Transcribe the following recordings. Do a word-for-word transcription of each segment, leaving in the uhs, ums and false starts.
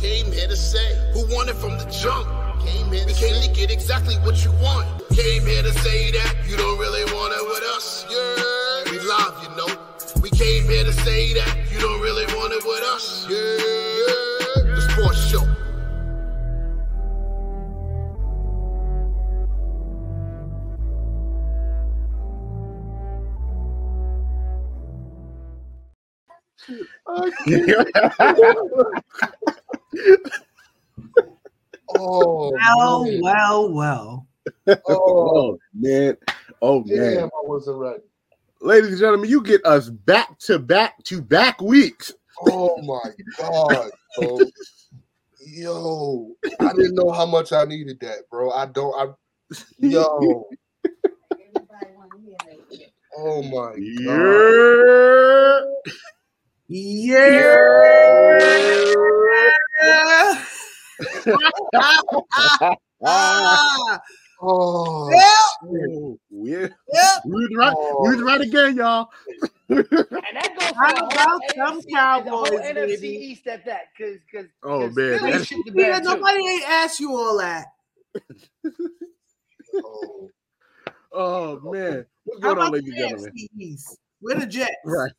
Came here to say who won it from the jump. Came here we came to get exactly what you want. Came here to say that you don't really want it with us. Yeah, we live, you know. We came here to say that you don't really want it with us. Yeah, yeah. The sports show. Oh, well, man. well, well. Oh, man. Oh, damn, man. I wasn't ready. Ladies and gentlemen, you get us back to back to back weeks. Oh, my God, bro. Yo, I didn't know how much I needed that, bro. I don't. I, yo. Oh, my God. Yeah. Yeah. Oh, yeah. Oh, yeah. Yeah. We was right. Oh. We was right again, y'all. And that goes for How the about whole some N F C, Cowboys, the whole N F C baby? East at that, because because Oh, man. Philly That- shit the Yeah, bed too. nobody ain't asked you all that. oh. Oh, man. What's How going on, about ladies the and gentlemen? A F C East? We're the Jets. Right.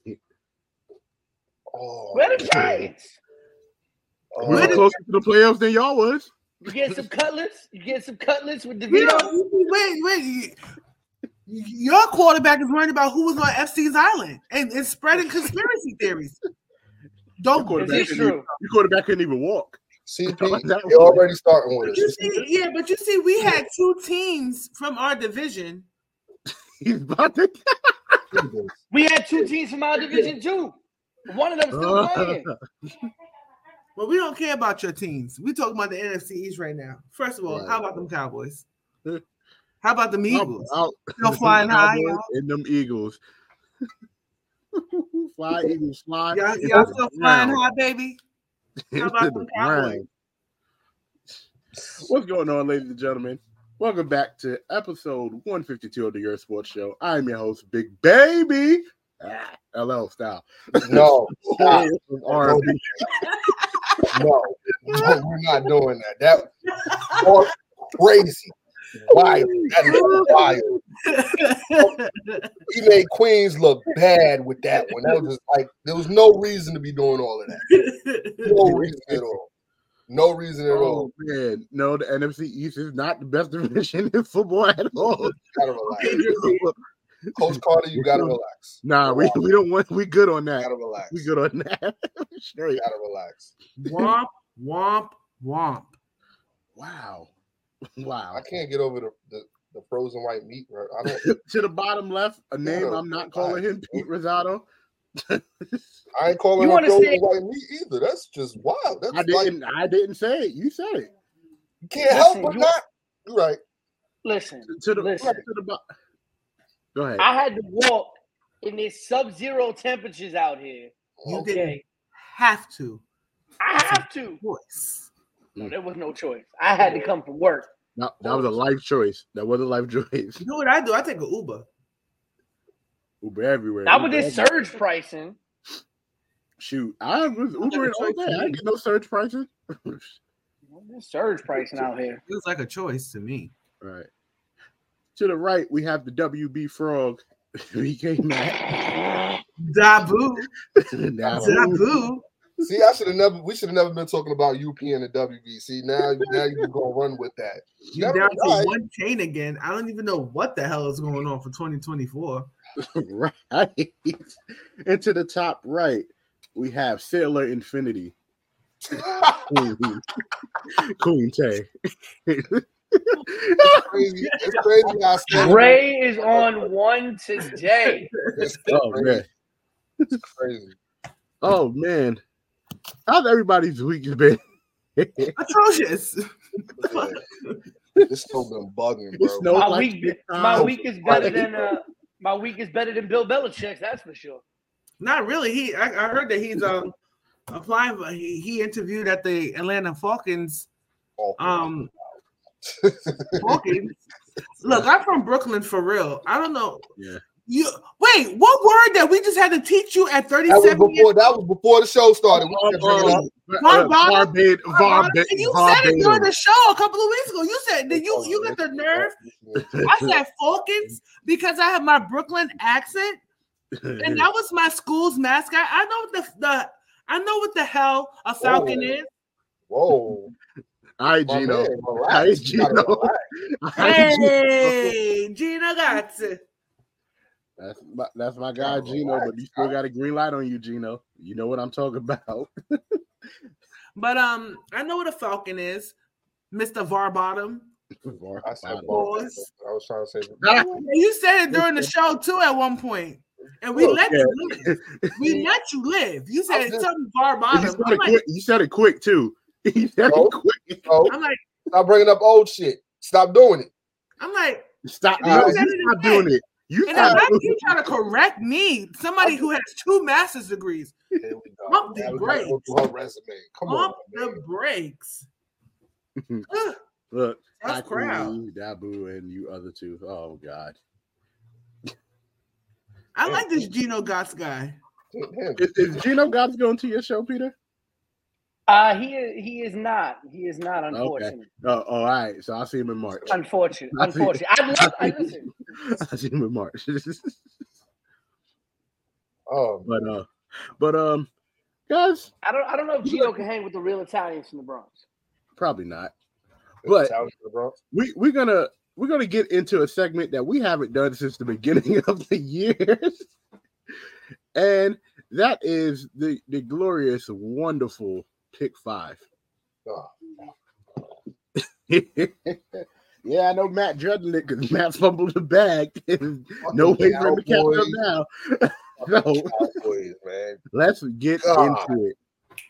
Oh, Where the Giants? oh. We were closer to the playoffs than y'all was. You get some cutlets? You get some cutlets with We DeVito? don't- wait, wait. you- Your quarterback is worried about who was on F C's island and, and spreading conspiracy theories. Your Don't quarterback, Is it couldn't even, true? your quarterback couldn't even walk. C P, That you're already starting with But you us. see, yeah, but you see, we had two teams from our division. He's about to. We had two teams from our division too. One of them still playing. But we don't care about your teams. We talking about the N F C East right now. First of all, Right. how about them Cowboys? How about them Eagles? Out, out. Still flying high, Cowboys y'all? and them Eagles. Fly, Eagles, fly. Y'all, into y'all the still flying ground. high, baby? How about Into them the Cowboys? ground. What's going on, ladies and gentlemen? Welcome back to episode one fifty-two of the Your Sports Show. I'm your host, Big Baby, ah, L L style. No, stop. R and B. No, no, we're not doing that. That was crazy. Wild. That is wild. He made Queens look bad with that one. That was just like there was no reason to be doing all of that. No reason at all. No reason at all. Oh man, no, the N F C East is not the best division in football at all. You gotta relax. Coach Carter, you gotta relax. Nah, we, we don't want. We good on You that. gotta relax. We good on that. Straight. You gotta relax. Womp, womp, womp. Wow, wow. I can't get over the, the, the frozen white meat. Right? I don't. To the bottom left, a name Yeah, I'm not calling him, Pete Rosado. I ain't calling You him wanna frozen say- white meat either. That's just wild. That's I like didn't. I didn't say it. You said it. you can't help Listen, but you- not. You're right. Listen, To the listen. to the bottom. Go ahead. I had to walk in these sub-zero temperatures out here. You Okay, didn't have to. I have to. Voice. No, there was no choice. I had to come from work. No, that was a life choice. That was a life choice. You know what I do? I take an Uber. Uber everywhere. Not with Uber this everywhere. surge pricing. Shoot, I was Ubering all day. I didn't get no surge prices. This surge pricing out here. Feels like a choice to me. Right. To the right, we have the W B Frog. He came back. Dabu. Now, Dabu. See, I should have never. We should have never been talking about U P and the W B. See, now, now you're gonna run with that. You Never down to mind. one chain again. I don't even know what the hell is going on for twenty twenty-four. right. And to the top right, we have Sailor Infinity. Queen, Queen Tay. It's crazy. It's crazy how Sailor- Ray is on one today. It's Oh crazy. man. It's crazy. Oh man. How's everybody's week been? Atrocious. Yeah. It's still been bugging, It bro. snowed My like week, six my times. week is better than uh, my week is better than Bill Belichick's. That's for sure. Not really. He I, I heard that he's um applying for he, he interviewed at the Atlanta Falcons. Oh, Um Falcons. Look, I'm from Brooklyn for real. I don't know. Yeah. You wait. What word that we just had to teach you at That thirty-seven? was before. That was before the show started. We Um, kept bringing it up. um, Var- Varbade, Var- Varbade, And you said it during Verbatim. the show a couple of weeks ago. You said that you you got the nerve. I said Falcons because I have my Brooklyn accent, and that was my school's mascot. I know what the the I know what the hell a Falcon Whoa. is. Whoa. All right, My Gino. man, All relax. right, You Gino. gotta All relax. right, Gino. Hey, Gino Gazzi. That's my, that's my guy, Gotta Gino, relax, but you still huh? got a green light on you, Gino. You know what I'm talking about. But um, I know what a Falcon is, Mister Varbottom. I said, Varbottom. Boys. I was trying to say. Ah, You said it during the show too at one point, and we Look, let yeah. you live. We let you live. You said I'm just- something you, Varbottom. said I'm it like, quick. You said it quick too. You said No. it quick. Oh, I'm like, stop bringing up old shit. Stop doing it. I'm like, Stop. You No, said you it stop again. doing it. You and stop then doing you it. try to correct me, somebody who has two master's degrees. Here we go. Pump the Now we gotta brakes. go through her resume. Come on, Pump man. the brakes. Ugh, Look, That's Haku, crowd. Dabu, and you other two. Oh God. I like this Gino Gotts guy. Him. Is, is Gino Gobbs going to your show, Peter? Uh, he is, he is not. He is not, unfortunately. Oh, oh, all right. So I'll see him in March. Unfortunate. I see. Unfortunate. I love. I listen. I'll see him in March. Oh, but uh, but um, guys, I don't. I don't know if Gino can hang with the real Italians from the Bronx. probably not. But Italian for the Bronx. we we're gonna we're gonna get into a segment that we haven't done since the beginning of the year, and that is the the glorious, wonderful pick five. Oh, Yeah, I know Matt dreading it because Matt fumbled the bag. No fucking way for him to catch up Cowboys. now. fucking So Cowboys, man. let's get God. into it.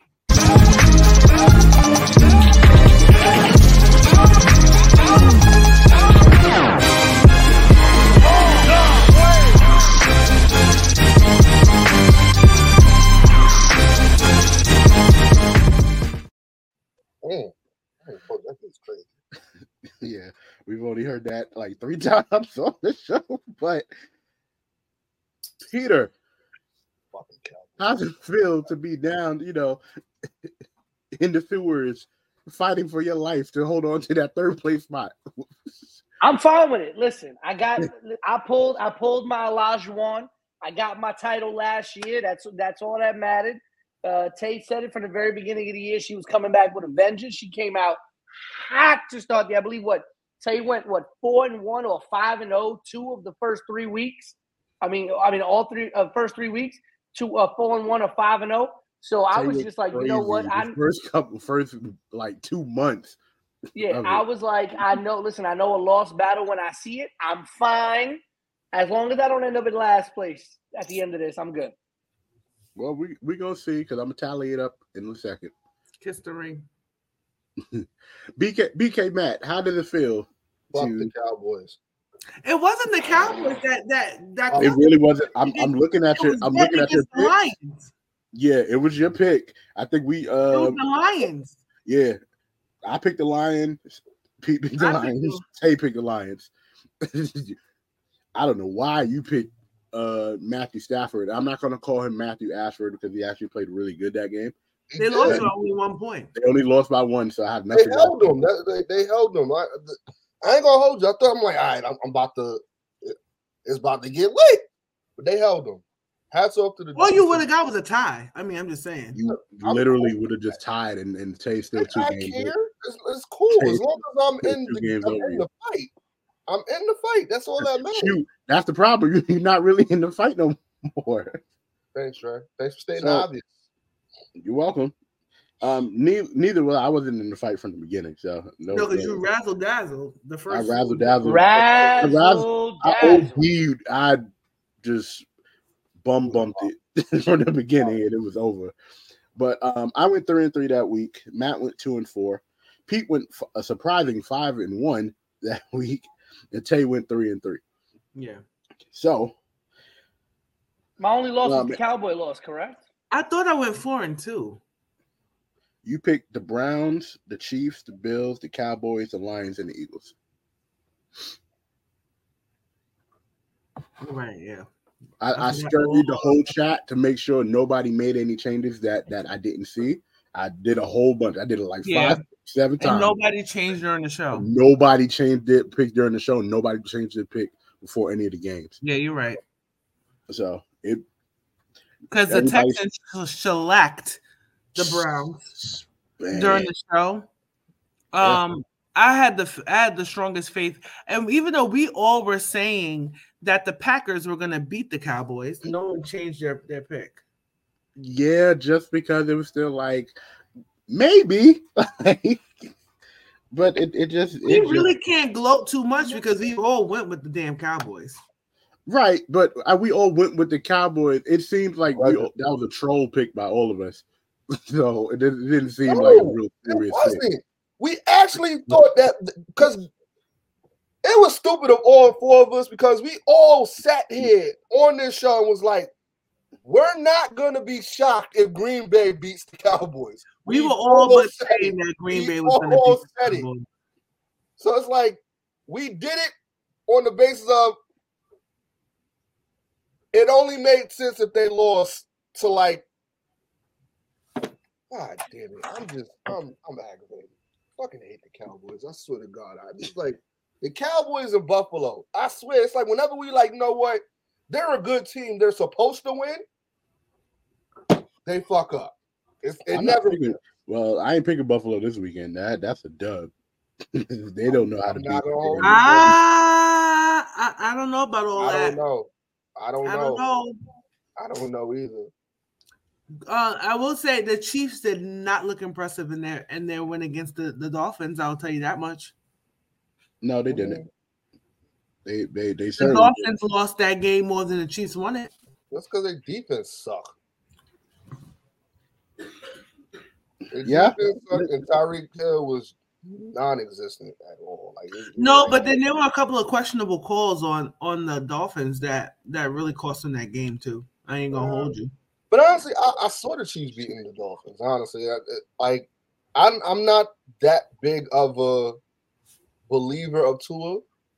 Mm. Hey, fuck, that is crazy. Yeah, we've only heard that like three times on the show. But Peter, Fucking Cowboys. how does it feel to be down, you know, in the sewers, fighting for your life to hold on to that third place spot? I'm fine with it. Listen, I got. I pulled. I pulled my Olajuwon. I got my title last year. That's that's all that mattered. Uh, Tate said it from the very beginning of the year. She was coming back with a vengeance. She came out hot to start the. I believe what Tate went what four and one or five and oh two of the first three weeks. I mean, I mean all three of uh, first three weeks. Two uh, four and one or five and oh. So I Tay was was just like, you know what? crazy. I The first couple, first like two months. Yeah, of I it. was like, I know, listen, I know a lost battle when I see it. I'm fine. As long as I don't end up in last place at the end of this, I'm good. Well, we we gonna see because I'm gonna tally it up in a second. Kiss the ring. B K B K Matt, how did it feel? Fuck to- the Cowboys. It wasn't the Cowboys that that that. It really wasn't. I'm, I'm looking at It your. was I'm them looking at your against the pick. Lions. Yeah, it was your pick. I think we. It was Um, the Lions. yeah, I picked the Lions. Pete picked the I picked Lions. the- Tay picked the Lions. I don't know why you picked uh, Matthew Stafford. I'm not going to call him Matthew Ashford because he actually played really good that game. He They did. lost by only one point. They only lost by one, so I have They nothing. held them. That, they, they held them. I, I ain't gonna hold you. I thought I'm like, all right, I'm, I'm about to. It's about to get lit, but they held them. Hats off to the. All you would have got was a tie. I mean, I'm just saying. You I'm literally cool. would have just tied, and and Tay still two I games. care. over. It's, it's cool as long as I'm in Two the, games I'm over in you. the fight. I'm in the fight. That's all that matters. Shoot, that's the problem. You're not really in the fight no more. Thanks, Trey. Thanks for stating So- the obvious. You're welcome. Um, neither, neither was I wasn't in the fight from the beginning, so no. No, because no. you razzle dazzle the I first. razzle dazzle. Razzle I dazzle. OD'd. I just bum bumped it from the beginning, and it was over. But um, I went three and three that week. Matt went two and four. Pete went f- a surprising five and one that week, and Tay went three and three. Yeah, So My only loss Um, was the Cowboy loss, correct? I thought I went four and two. you picked the Browns, the Chiefs, the Bills, the Cowboys, the Lions, and the Eagles. Right, yeah. I, I I forgot studied the all- whole chat to make sure nobody made any changes that that I didn't see. I did a whole bunch. I did it like Yeah. five, seven And times. nobody changed during the show. Nobody changed their pick during the show. Nobody changed their pick before any of the games. Yeah, you're right. So it Because the everybody- Texans shellacked the Browns Man. during the show. Yeah. Um, I had the I had the strongest faith, and even though we all were saying that the Packers were going to beat the Cowboys, no one changed their, their pick. Yeah, just because it was still like maybe, but it, it just We it really just, can't gloat too much because we all went with the damn Cowboys. right. But uh, we all went with the Cowboys. It seems like we, Right. that was a troll pick by all of us. So it didn't, it didn't seem No, like a real It serious pick. wasn't. We actually thought that because it was stupid of all four of us because we all sat here on this show and was like, we're not going to be shocked if Green Bay beats the Cowboys. We were all but said saying it. that Green We Bay was going to all beat said the it. Cowboys. So it's like we did it on the basis of it only made sense if they lost to like, God damn it. I'm just, I'm, I'm aggravated. Fucking hate the Cowboys. I swear to God. I just like the Cowboys in Buffalo. I swear, it's like whenever we like, you know what? They're a good team. They're supposed to win. They fuck up. It's, it I'm not never. picking, well, I ain't picking Buffalo this weekend. That that's a dub. They don't know how to I'm beat. not gonna hold you. Ah, I, I don't know about all I that. don't know. I don't I know. don't know. I don't know either. Uh, I will say the Chiefs did not look impressive in their in their win against the, the Dolphins. I'll tell you that much. No, they didn't. They they they The certainly Dolphins lost that game more than the Chiefs won it. That's because their defense suck. Their Yeah. defense sucked, and Tyreek Hill was non-existent at all. Like it- No, like, but then there were a couple of questionable calls on on the Dolphins that that really cost them that game too. I ain't gonna hold you. But honestly, I, I saw the Chiefs beating the Dolphins. Honestly, I, I- like I'm I'm not that big of a believer of Tua.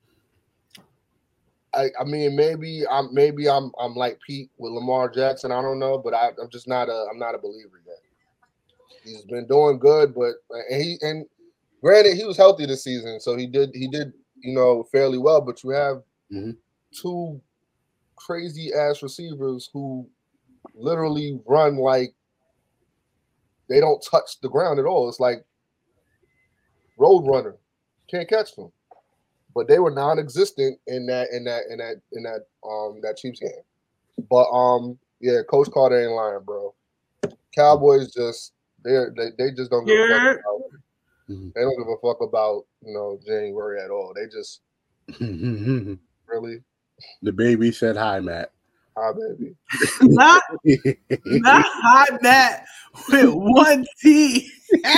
I, I mean, maybe I'm maybe I'm I'm like Pete with Lamar Jackson. I don't know, but I, I'm just not a I'm not a believer yet. He's been doing good, but and he and granted he was healthy this season, so he did he did you know fairly well. But you have Mhm. two crazy ass receivers who literally run like they don't touch the ground at all. It's like road runner, can't catch them. But they were non-existent in that in that in that in that um that Chiefs game. But um yeah, Coach Carter ain't lying, bro. Cowboys just they're they they just don't give a Yeah. fuck about Mhm. they don't give a fuck about you know January at all. They just the really baby said hi, Matt. hi baby. Not not hot Matt with one T.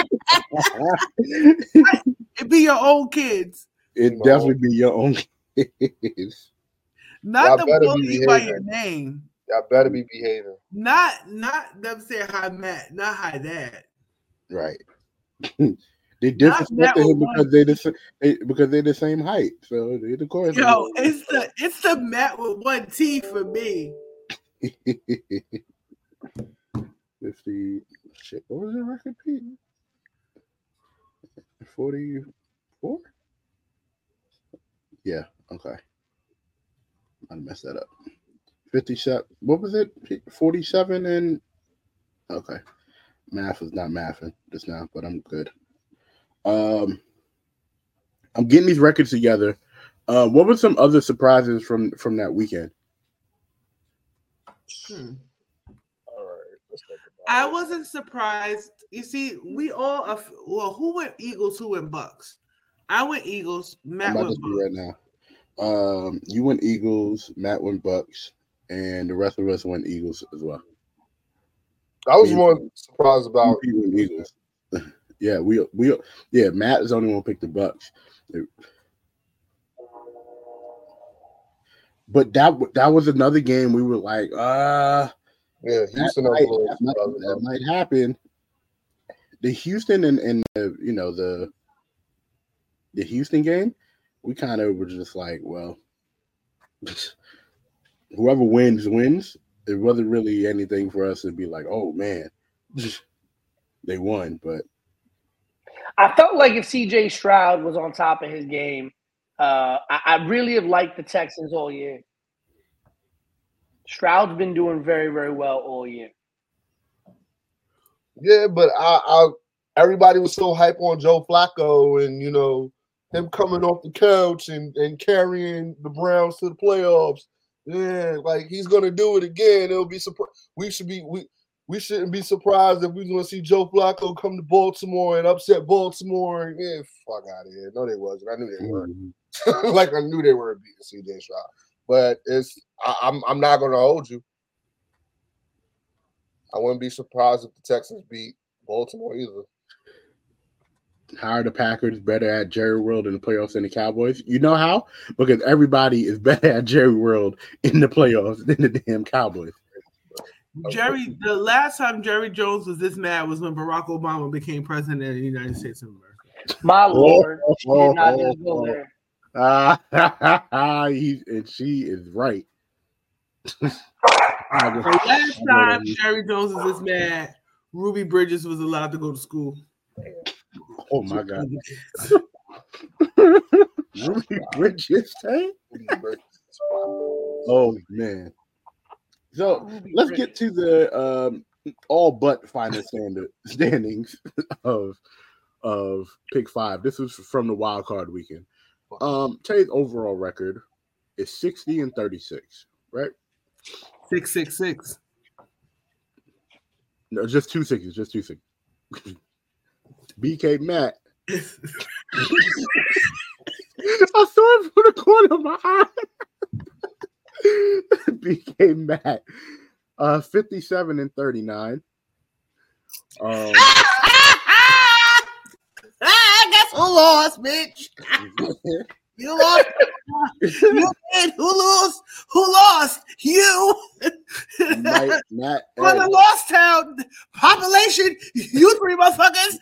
It be your own kids, It No. definitely be your own kids. not Y'all the better one be you by behaving. your name. Y'all better be behaving. Not not them saying hi Matt, not hi Dad. Right. They disrespected Matt him with because they the sa- they because they're the same height. So they, of course. Yo, it's the it's the Matt with one T for me. fifty shit. What was the record, Pete? forty-four? Yeah, okay. I messed that up. fifty-seven. What was it? forty-seven and okay. Math is not mathing just now, but I'm good. Um I'm getting these records together. Uh, what were some other surprises from from that weekend? Hmm. All right, let's think about I it. wasn't surprised. You see, we all are, well, who went Eagles, who went Bucks? I went Eagles, Matt I'm about went to Bucks. see right now. Um, you went Eagles, Matt went Bucks, and the rest of us went Eagles as well. I was Me- more surprised about We went Eagles. Yeah, we we yeah. Matt is the only one who picked the Bucks. But that that was another game we were like, uh yeah that Houston. I was might, a little that, might, surprised that about. might happen. The Houston and, and the, you know the the Houston game, we kind of were just like, well, whoever wins wins. It wasn't really anything for us to be like, oh man, they won. But I felt like if C J Stroud was on top of his game, uh, I, I really have liked the Texans all year. Stroud's been doing very, very well all year. Yeah, but I, I everybody was so hype on Joe Flacco and you know him coming off the couch and, and carrying the Browns to the playoffs. Yeah, like he's gonna do it again. It'll be surprised. We should be we we shouldn't be surprised if we're gonna see Joe Flacco come to Baltimore and upset Baltimore. Yeah, fuck out of here. No, they wasn't. I knew they weren't. Mm-hmm. Like I knew they were beating C J Stroud. But it's I, I'm I'm not gonna hold you. I wouldn't be surprised if the Texans beat Baltimore either. How are the Packers better at Jerry World in the playoffs than the Cowboys? You know how? Because everybody is better at Jerry World in the playoffs than the damn Cowboys. Jerry, the last time Jerry Jones was this mad was when Barack Obama became president of the United States of America. My Lord, oh, she did not oh, just go there. Ah, he, and she is right. The last time Jerry Jones was this mad, Ruby Bridges was allowed to go to school. Oh my God. Ruby Bridges, hey? Oh man. So let's get to the um, all but final standard standings of of pick five. This was from the wild card weekend. Um, Tay's overall record is sixty and thirty-six, right? Six six six. No, just two sixes, just two sixes. B K Matt. I saw it from the corner of my eye. B K Matt. Uh fifty-seven and thirty-nine. Um I guess who lost, bitch? You lost. You did. Who lost? Who lost? You. Matt, Matt, For the lost town population, you three motherfuckers.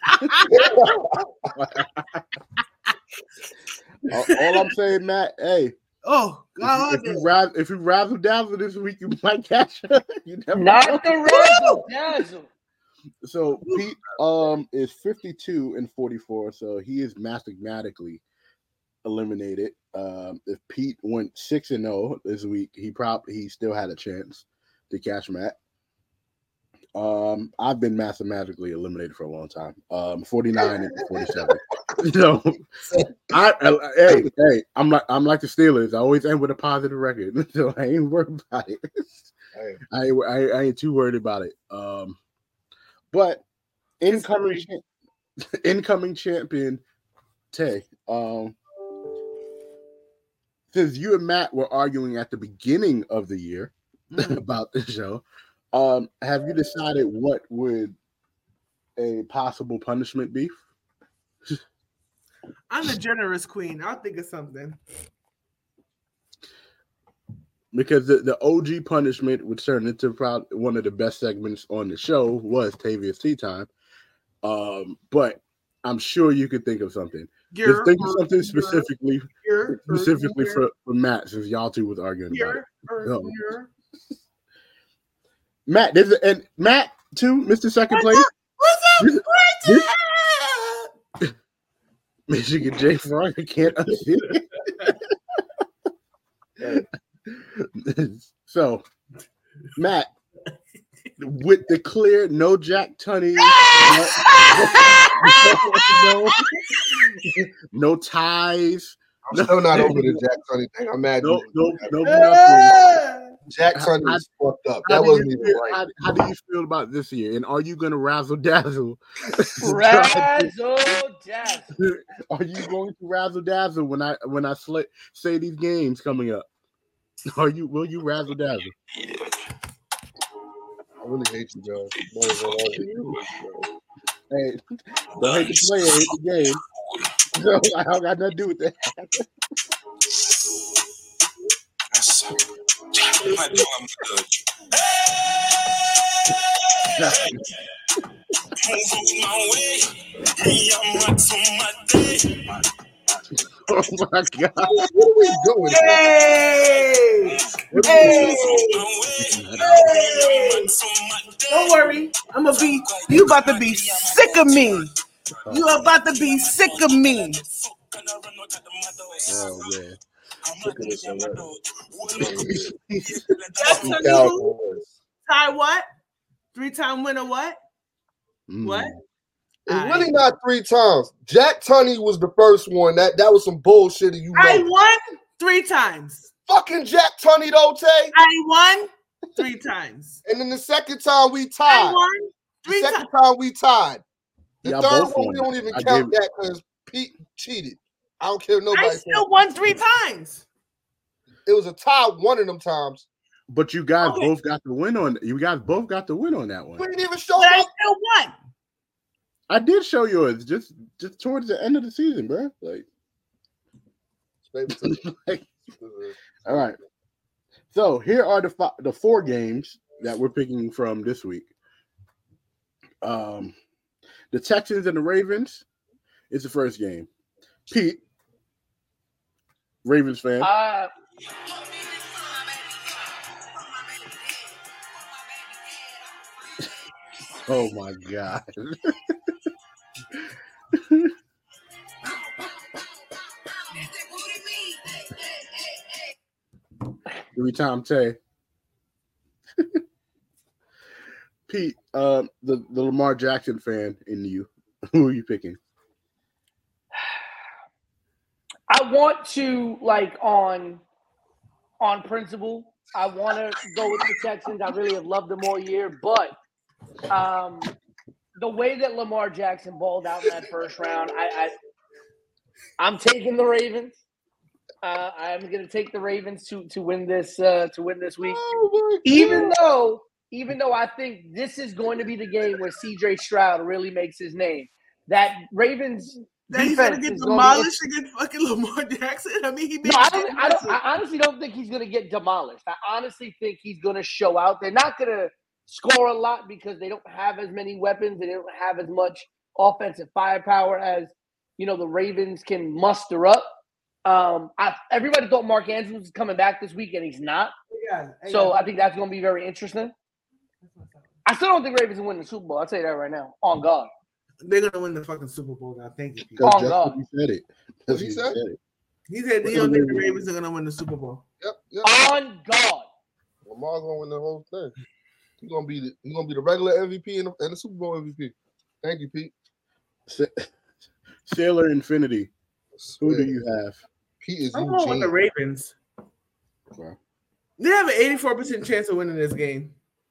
all, all I'm saying, Matt, hey. Oh, God. If you, if you, razzle, if you razzle dazzle this week, you might catch her. You never Not know. the razzle dazzle. So Pete um is fifty-two and forty-four, so he is mathematically eliminated. Um, if Pete went six and zero this week, he probably he still had a chance to catch Matt. Um, I've been mathematically eliminated for a long time. Um, forty-nine and forty-seven. So, I, I hey hey, I'm like I'm like the Steelers. I always end with a positive record, so I ain't worried about it. Hey. I, I I ain't too worried about it. Um, but incoming incoming champion Tay. Um. Since you and Matt were arguing at the beginning of the year mm. about this show, um, have you decided what would a possible punishment be? I'm the generous queen. I'll think of something. Because the, the O G punishment, which turned into probably one of the best segments on the show, was Tavius Tea Time. Um, but I'm sure you could think of something. You're, Just think of something specifically, you're, specifically you're, for, for Matt, since y'all two was arguing about it. You're, Matt, there's a, and Matt too, Mister Second Place. What's up? This, Michigan J. Frog, I can't unsee it. So, Matt, with the clear no Jack Tunney, no, no ties. I'm still not over the Jack Tunney thing. I'm mad. No, no, no, no. Jack Tunney is fucked up. That wasn't even feel, right. How, how do you feel about this year? And are you going to razzle dazzle? Razzle dazzle. Are you going to razzle dazzle when I when I sl- say these games coming up? Are you? Will you razzle dazzle? I really hate you, Joe. Hey, don't hate the player, hate the game. So I don't got nothing to do with that. Oh my god! What are we doing? Hey! Hey! Hey! Don't worry. I'm gonna be. You about to be sick of me. You about to be sick of me. Oh man! Look at this already. That's The a new Cowboys. tie what? Three-time winner what? Mm. What? It's I- really not three times. Jack Tunney was the first one. That that was some bullshit. And you I know. won three times. Fucking Jack Tunney though, Tay. I won three times. And then the second time we I tied. won The three second times. time we tied. The Y'all third both one we won. don't even I count gave- that because Pete cheated. I don't care if nobody. I said. still won three times. It was a tie one of them times. But you guys Okay. both got the win on. You guys both got the win on that one. We didn't even show But I up. still won. I did show yours just just towards the end of the season, bro. Like, like all right. So here are the fi- the four games that we're picking from this week. Um, the Texans and the Ravens is the first game. Pete, Ravens fan. Uh, Oh my god. Every time Tay. Pete, uh, the, the Lamar Jackson fan in you. Who are you picking? I want to like on on principle. I want to go with the Texans. I really have loved them all year, but um, the way that Lamar Jackson balled out in that first round, I, I I'm taking the Ravens. Uh, I'm going to take the Ravens to to win this uh, to win this week. Oh Even though, even though I think this is going to be the game where C J Stroud really makes his name. That Ravens Then he's gonna defense get is gonna be demolished against fucking Lamar Jackson. I mean, he made No, I, don't, I, don't, I honestly don't think he's going to get demolished. I honestly think he's going to show out. They're not going to score a lot because they don't have as many weapons. They don't have as much offensive firepower as, you know, the Ravens can muster up. Um, I, everybody thought Mark Andrews was coming back this week, and he's not. Yeah, So I think that's going to be very interesting. I still don't think Ravens will win the Super Bowl. I'll tell you that right now. On God. they're gonna win the fucking Super Bowl now. Thank you, Pete. Oh, Because just God. what he said it. That's He what said? it. He said he don't think the Ravens are gonna win the Super Bowl. Yep, yep. On God. Lamar's gonna win the whole thing. He's gonna be the he's gonna be the regular M V P and the, and the Super Bowl M V P. Thank you, Pete. Sa- Sailor Infinity. Who do you have? Pete is I'm going with the Eugene. Ravens. Wow. They have an eighty-four percent chance of winning this game.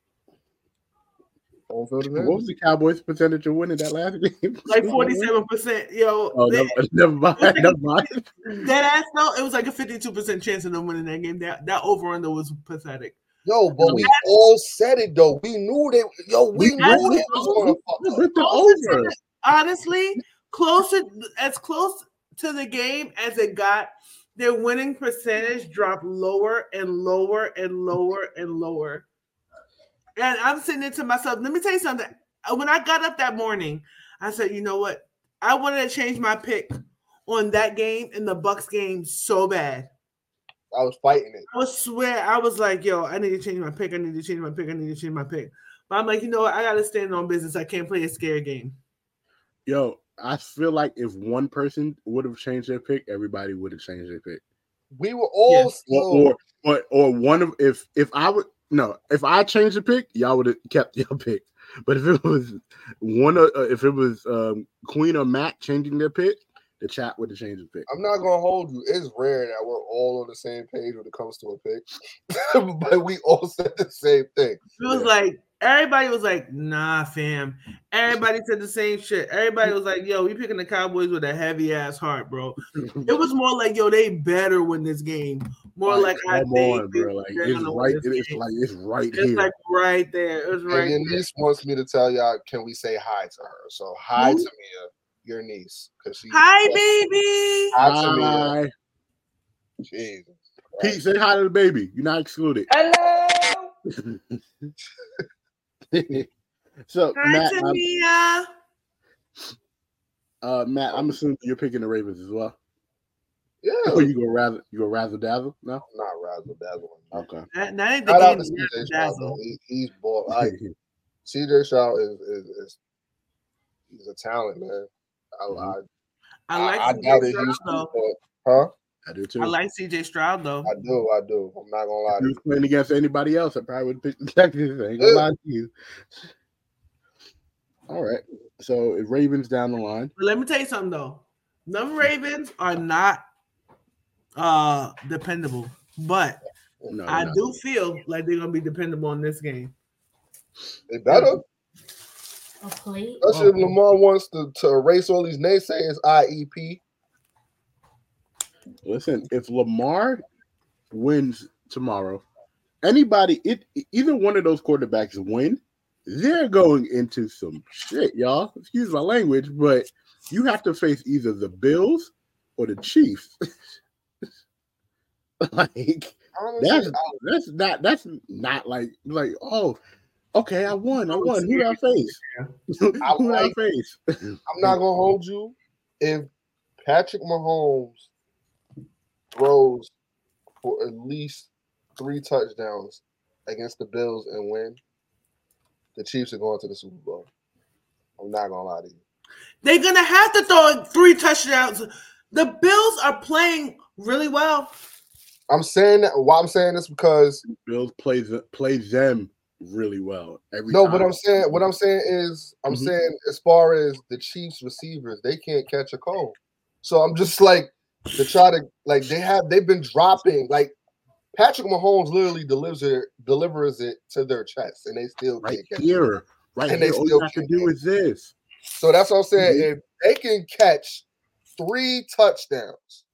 Home field What advantage. was the Cowboys' percentage of winning that last game? Like forty-seven percent. Yo, Oh, they, never, never mind. Never mind. that ass though, it was like a fifty-two percent chance of them winning that game. That that over under was pathetic. Yo, but we all said it though. We knew they. Yo, we, We knew knew they it. was gonna fuck up. With the Closer over. to- honestly, closer as close to the game as it got, their winning percentage dropped lower and lower and lower and lower. And I'm sitting there to myself, let me tell you something. When I got up that morning, I said, you know what? I wanted to change my pick on that game and the Bucks game so bad. I was fighting it. I was swear, I was like, yo, I need to change my pick. I need to change my pick. I need to change my pick. But I'm like, you know what? I got to stand on business. I can't play a scare game. Yo, I feel like if one person would have changed their pick, everybody would have changed their pick. We were all Yeah. Or, slow. or, or, or one of if if I would no, if I changed the pick, y'all would have kept your pick. But if it was one, of, uh, if it was um, Queen or Matt changing their pick, the chat would have changed the pick. I'm not gonna hold you. It's rare that we're all on the same page when it comes to a pick, but we all said the same thing. It was Yeah. like everybody was like, nah, fam. Everybody said the same shit. Everybody was like, yo, we picking the Cowboys with a heavy ass heart, bro. It was more like, yo, they better win this game. More like, I come think on, they- bro. Like they're it's gonna right. win this It's game. like it's right It's here. like right there. It was right And your there. niece wants me to tell y'all, can we say hi to her? So hi Who? to Mia, your niece, because she. Hi, baby. Hi to Mia. Hi. Jesus. Pete, say hi to the baby. You're not excluded. Hello. So Hi, Matt, I'm, Tamia. uh, Matt, I'm assuming you're picking the Ravens as well. Yeah. Oh, you go rather you go razzle dazzle? No, not razzle dazzle. okay. That, that ain't the Shout out game. to C J to Stroud. dazzle. though. He, he's ball. Like C J Stroud is, is is he's a talent, man. I Mhm. I, I like I, I C J doubt it. Stroud He's though. huh? I do too. I like C J Stroud though. I do. I do. I'm not gonna lie If to he you. was playing against anybody else, I probably would pick the Texans. I ain't gonna Yeah. lie to you. All right. So if Ravens down the line. But let me tell you something though. Them Ravens are not uh dependable, but No, I no. do feel like they're gonna be dependable in this game. They better. A plate. Especially if Lamar wants to, to erase all these naysayers, I E P. Listen, if Lamar wins tomorrow, anybody, it either one of those quarterbacks win, they're going into some shit, y'all. Excuse my language, but you have to face either the Bills or the Chiefs. Like Honestly, that's I, that's not that's not like like oh okay, I won, I won. Who did I face? Who did I like- face? I'm not gonna hold you. If Patrick Mahomes throws for at least three touchdowns against the Bills and win, the Chiefs are going to the Super Bowl. I'm not gonna lie to you. They're gonna have to throw three touchdowns. The Bills are playing really well. I'm saying that. Why I'm saying this because Bills plays plays them really well every no, time. but I'm saying what I'm saying is I'm Mhm. saying as far as the Chiefs receivers, they can't catch a cold. So I'm just like to try to like they have they've been dropping like Patrick Mahomes literally delivers it delivers it to their chest and they still right can't catch it. here, right And here, they all you still have to can't do catch is this. So that's what I'm saying. Mhm. If they can catch three touchdowns,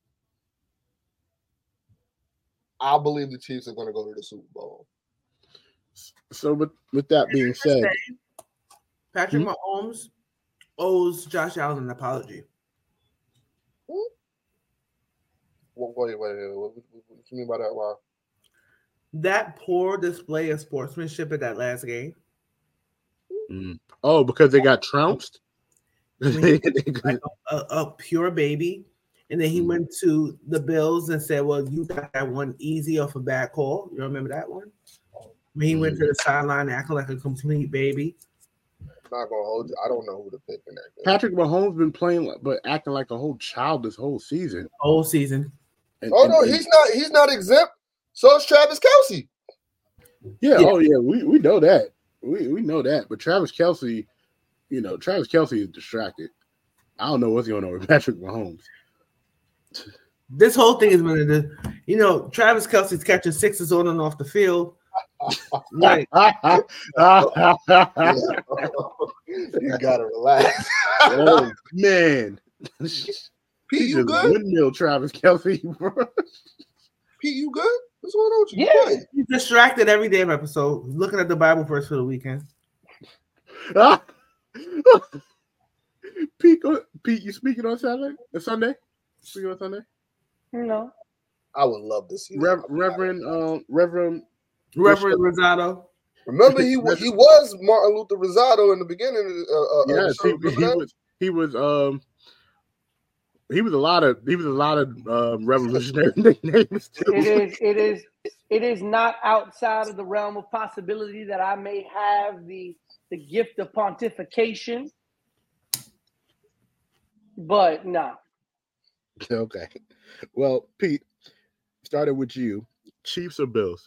I believe the Chiefs are going to go to the Super Bowl. So, with with that being said, Patrick Hmm? Mahomes owes Josh Allen an apology. Wait, wait, wait, wait. What, what, what you mean by that? Why? That poor display of sportsmanship at that last game. mm, oh, because they got trounced. Like a, a pure baby. And then he went to the Bills and said, well, you got that one easy off a bad call. You remember that one? When he went to the sideline acting like a complete baby. I'm not gonna hold you. I don't know who to pick in that game. Patrick Mahomes been playing, like- but acting like a whole child this whole season. Whole season. And, Oh and- no, and- he's not. He's not exempt. So is Travis Kelce. yeah, Yeah. oh yeah, we, we know that. We we know that. But Travis Kelce, you know, Travis Kelce is distracted. I don't know what's going on with Patrick Mahomes. This whole thing has been, the, you know, Travis Kelce's catching sixes on and off the field. Like, You gotta relax. Oh man, Pete, you good? Windmill Travis Kelce. bro. Pete, you good? What's going on with you? Yeah. Good? he's distracted every damn episode, looking at the Bible verse for the weekend. Pete, go- Pete, you speaking on Saturday? Uh, Sunday? Speaking on Sunday? No. I would love to see that. Rev, Reverend, um, Reverend. Reverend Rosado. Remember, he wa- he was Martin Luther Rosado in the beginning. Of, the- uh, uh, of the Yes, show. he, Remember he that? was. He was. Um, he was a lot of. He was a lot of um, revolutionary nicknames too. It is it is it is not outside of the realm of possibility that I may have the the gift of pontification. But no. Okay. Well, Pete, started with you. Chiefs or Bills?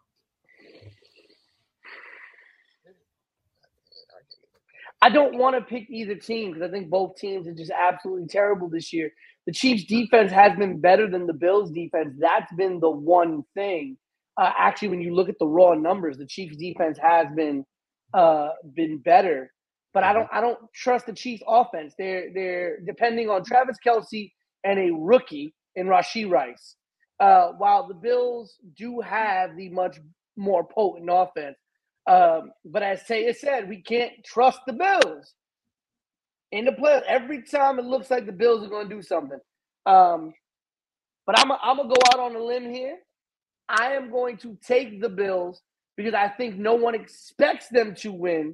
I don't want to pick either team because I think both teams are just absolutely terrible this year. The Chiefs defense has been better than the Bills defense. That's been the one thing. Uh, actually, when you look at the raw numbers, the Chiefs defense has been uh, been better. But I don't I don't trust the Chiefs offense. They're they're depending on Travis Kelce and a rookie in Rashee Rice. Uh, while the Bills do have the much more potent offense. Um, but as Taya said, we can't trust the Bills in the playoffs. Every time it looks like the Bills are going to do something. Um, but I'm I'm going to go out on a limb here. I am going to take the Bills because I think no one expects them to win.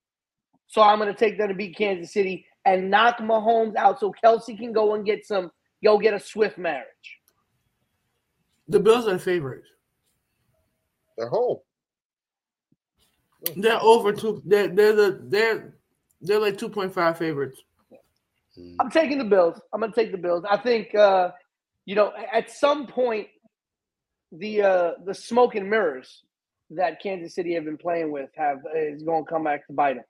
So I'm going to take them to beat Kansas City and knock Mahomes out so Kelce can go and get some go get a swift marriage? The Bills are the favorites. They're home. They're over two. They're they're the they're they're like two point five favorites. I'm taking the Bills. I'm going to take the Bills. I think, uh, you know, at some point, the uh, the smoke and mirrors that Kansas City have been playing with have is going to come back to bite them.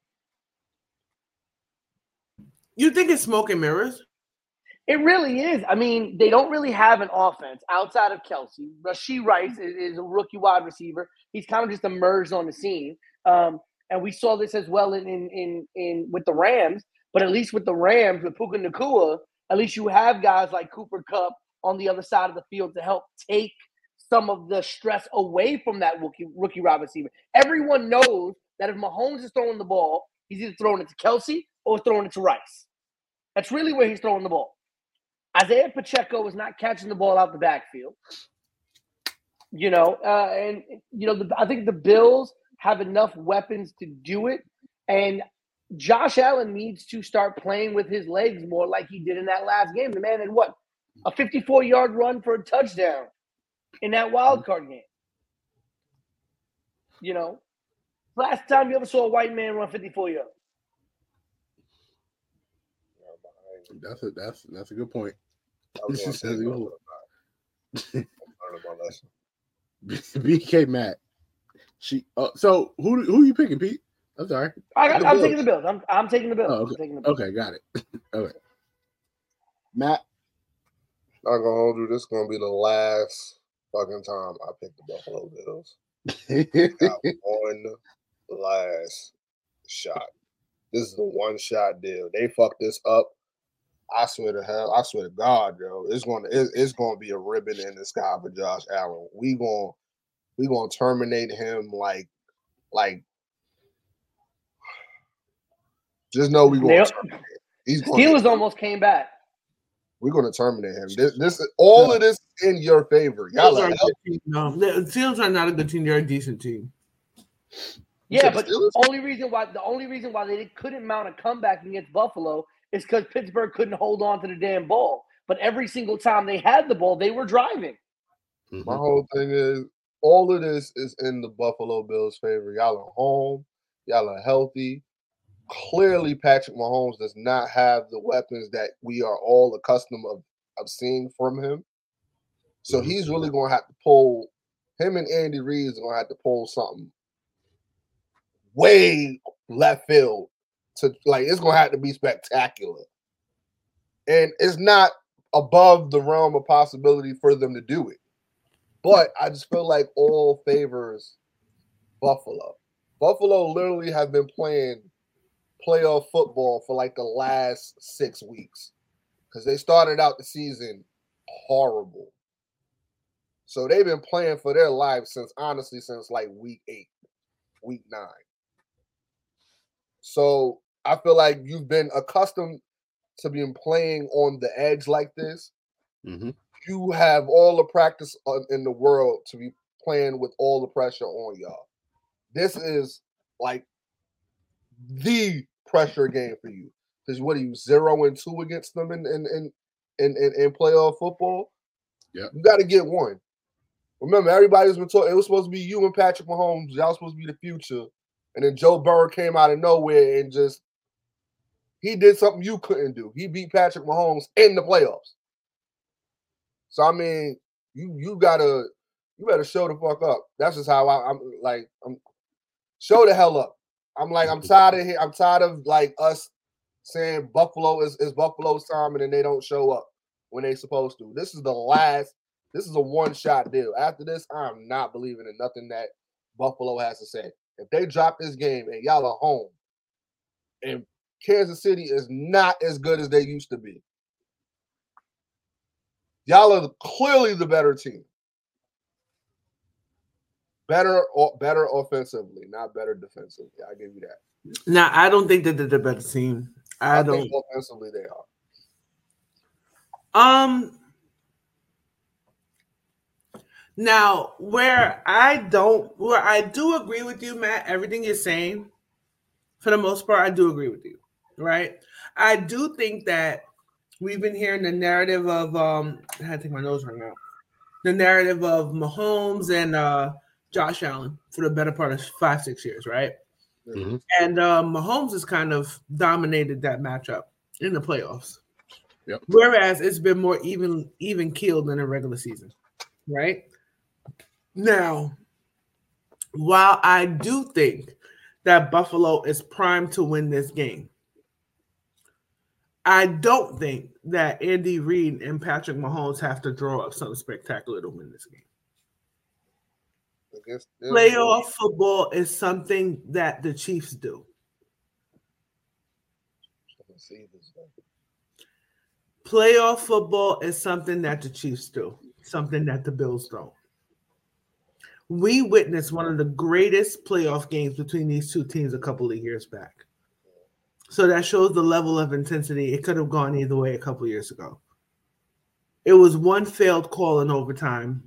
You think it's smoke and mirrors? It really is. I mean, they don't really have an offense outside of Kelsey. Rashee Rice is, is a rookie wide receiver. He's kind of just emerged on the scene. Um, and we saw this as well in, in in in with the Rams. But at least with the Rams, with Puka Nacua, at least you have guys like Cooper Kupp on the other side of the field to help take some of the stress away from that rookie rookie wide receiver. Everyone knows that if Mahomes is throwing the ball, he's either throwing it to Kelsey or throwing it to Rice. That's really where he's throwing the ball. Isaiah Pacheco is not catching the ball out the backfield. You know, uh, and, you know, the, I think the Bills have enough weapons to do it. And Josh Allen needs to start playing with his legs more like he did in that last game. The man had what? A fifty-four-yard run for a touchdown in that wild card game. You know, last time you ever saw a white man run fifty-four yards. That's a that's that's a good point. B K Matt. She uh, so who who are you picking, Pete? I'm sorry. I got, I'm taking the Bills. I'm I'm taking the Bills. Oh, okay. I'm taking the Bills. Okay, got it. Okay. Matt. Not gonna hold you. This is gonna be the last fucking time I pick the Buffalo Bills. Got one last shot. This is the one shot deal. They fucked this up. I swear to hell, I swear to God, yo, it's gonna it, it's gonna be a ribbon in the sky for Josh Allen. We gonna we gonna terminate him like like. Just know we gonna. Terminate. He's gonna Steelers almost came back. We're gonna terminate him. This this all of this in your favor. Y'all Steelers are are a good team. No, the Steelers are not a good team. They're a decent team. Yeah, but the only reason why the only reason why they couldn't mount a comeback against Buffalo is because Pittsburgh couldn't hold on to the damn ball. But every single time they had the ball, they were driving. My whole thing is all of this is in the Buffalo Bills' favor. Y'all are home. Y'all are healthy. Clearly, Patrick Mahomes does not have the weapons that we are all accustomed of, of seeing from him. So mm-hmm. he's really going to have to pull – him and Andy Reid is going to have to pull something way left field. To like, it's going to have to be spectacular. And it's not above the realm of possibility for them to do it. But I just feel like all favors Buffalo. Buffalo literally have been playing playoff football for like the last six weeks because they started out the season horrible. So they've been playing for their lives since, honestly, since like week eight, week nine. So I feel like you've been accustomed to being playing on the edge like this. Mm-hmm. You have all the practice in the world to be playing with all the pressure on y'all. This is like the pressure game for you. Because what are you, zero and two against them in in in in, in, in playoff football? Yeah, you got to get one. Remember, everybody's been talking. It was supposed to be you and Patrick Mahomes. Y'all supposed to be the future, and then Joe Burrow came out of nowhere and just he did something you couldn't do. He beat Patrick Mahomes in the playoffs. So I mean, you you gotta you better show the fuck up. That's just how I, I'm like I'm show the hell up. I'm like I'm tired of here. I'm tired of like us saying Buffalo is, is Buffalo's time and then they don't show up when they supposed to. This is the last. This is a one shot deal. After this, I'm not believing in nothing that Buffalo has to say. If they drop this game and y'all are home, and Kansas City is not as good as they used to be. Y'all are clearly the better team. Better or better offensively, not better defensively. I give you that. Now, I don't think that they're the better team. I, I don't. think offensively they are. Um. Now, where I don't, where I do agree with you, Matt, everything you're saying, for the most part, I do agree with you, right? I do think that we've been hearing the narrative of um I had to take my nose right now. The narrative of Mahomes and uh Josh Allen for the better part of five, six years, right? Mm-hmm. And uh, Mahomes has kind of dominated that matchup in the playoffs. Yep. Whereas it's been more even even keeled than a regular season, right? Now, while I do think that Buffalo is primed to win this game, I don't think that Andy Reid and Patrick Mahomes have to draw up something spectacular to win this game. I guess Playoff football is something that the Chiefs do. Playoff football is something that the Chiefs do, something that the Bills don't. We witnessed one of the greatest playoff games between these two teams a couple of years back. So that shows the level of intensity. It could have gone either way a couple of years ago. It was one failed call in overtime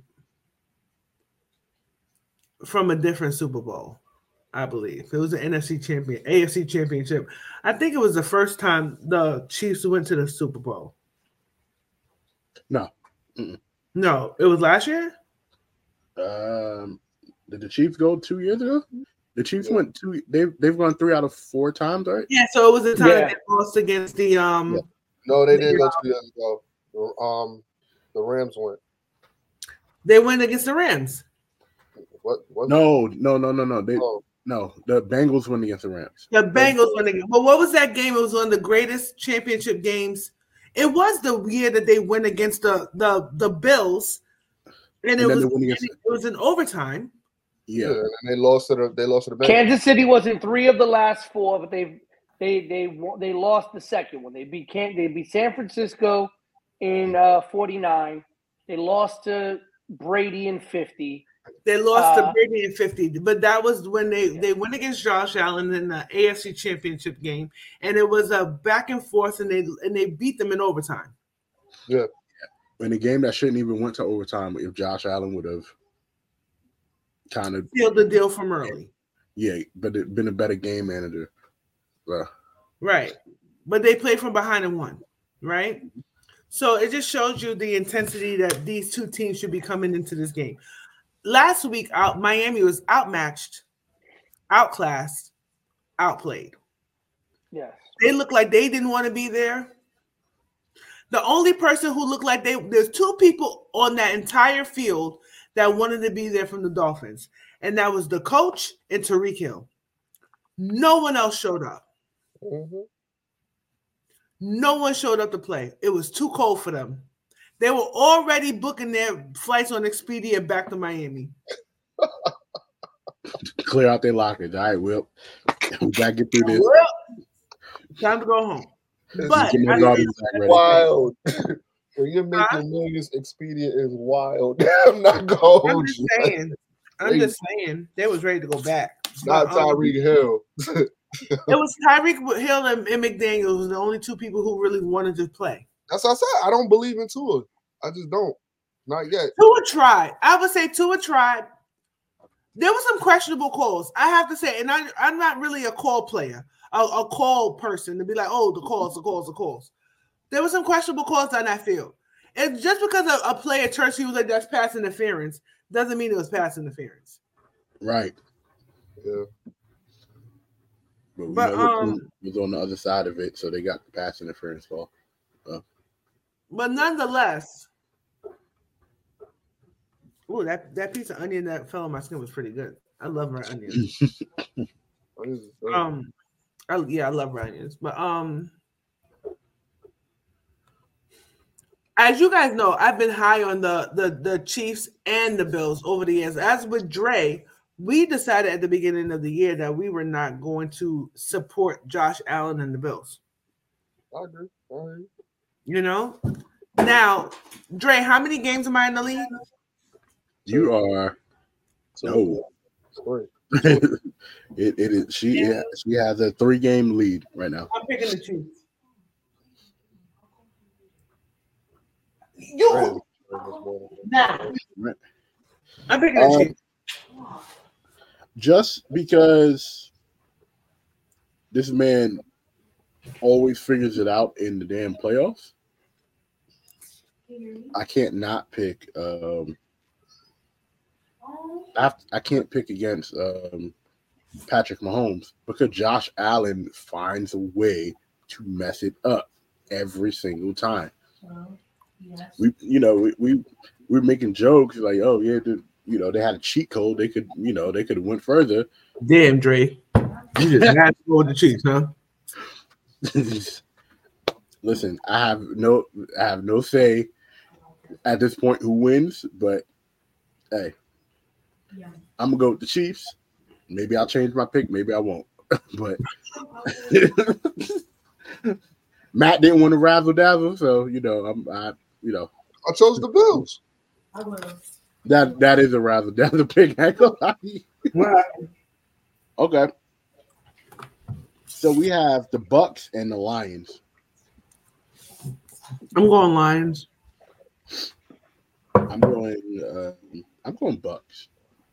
from a different Super Bowl, I believe. It was an N F C champion, A F C championship. I think it was the first time the Chiefs went to the Super Bowl. No. Mm-mm. No, it was last year? Um, did the Chiefs go two years ago? The Chiefs yeah. went two. They've they've gone three out of four times, right? Yeah. So it was the time yeah. that they lost against the um. Yeah. No, they didn't go two years ago. Um, the Rams went. They went against the Rams. What? what no, no, no, no, no. They oh. no. The Bengals went against the Rams. The Bengals went against. But what was that game? It was one of the greatest championship games. It was the year that they went against the the the Bills, and, and it was and it was in overtime. Yeah, yeah, and they lost to the they lost to the Bengals. Kansas City was in three of the last four, but they they they they lost the second one. They beat Can they beat San Francisco in uh, forty-nine. They lost to Brady in fifty. They lost uh, to Brady in fifty, but that was when they, they went against Josh Allen in the A F C Championship game, and it was a back and forth, and they and they beat them in overtime. Yeah, in a game that shouldn't even went to overtime if Josh Allen would have kind of sealed the deal from early. Yeah, but it been a better game manager. Well, right, but they played from behind and won. Right, so it just shows you the intensity that these two teams should be coming into this game. Last week, out Miami was outmatched, outclassed, outplayed. Yes. They looked like they didn't want to be there. The only person who looked like they there's two people on that entire field that wanted to be there from the Dolphins, and that was the coach and Tyreek Hill. No one else showed up. Mm-hmm. No one showed up to play. It was too cold for them. They were already booking their flights on Expedia back to Miami. Clear out their lockers. All right, Will. We got to get through this. Well, time to go home. But it's wild. When you're making huh? millions, Expedia is wild. I'm not going. I'm just saying. I'm just saying. They was ready to go back. Not but, um, Tyreek Hill. It was Tyreek Hill and, and McDaniels were the only two people who really wanted to play. That's what I said. I don't believe in Tua. I just don't. Not yet. Tua tried. I would say Tua tried. There were some questionable calls. I have to say, and I, I'm not really a call player, a, a call person to be like, oh, the calls, the calls, the calls. There were some questionable calls on that field. And just because a, a player turns he was like, that's pass interference, doesn't mean it was pass interference. Right. Yeah. But we but, know um, the was on the other side of it, so they got the pass interference call. So. But nonetheless, ooh, that, that piece of onion that fell on my skin was pretty good. I love red onions. um, I, yeah, I love red onions. But um, as you guys know, I've been high on the the the Chiefs and the Bills over the years. As with Dre, we decided at the beginning of the year that we were not going to support Josh Allen and the Bills. I agree. I agree. You know, now, Dre, how many games am I in the league? You are no. it it is she yeah, she has a three game lead right now. I'm picking the Chiefs. You now. Right. I'm picking the um, Chiefs. Just because this man always figures it out in the damn playoffs. I can't not pick. Um, I have, I can't pick against um, Patrick Mahomes because Josh Allen finds a way to mess it up every single time. Well, yes. We, you know, we, we we're making jokes like, oh yeah, the, you know, they had a cheat code. They could, you know, they could have went further. Damn, Dre, you just had to go with the Chiefs, huh? Listen, I have no, I have no say at this point who wins, but hey, Yeah. I'm gonna go with the Chiefs. Maybe I'll change my pick. Maybe I won't. But Matt didn't want to razzle dazzle, so you know, I'm, I, you know, I chose the Bills. I will. that that is a razzle dazzle pick. I ain't gonna lie. Okay. So we have the Bucks and the Lions. I'm going Lions. I'm going. Uh, I'm going Bucks.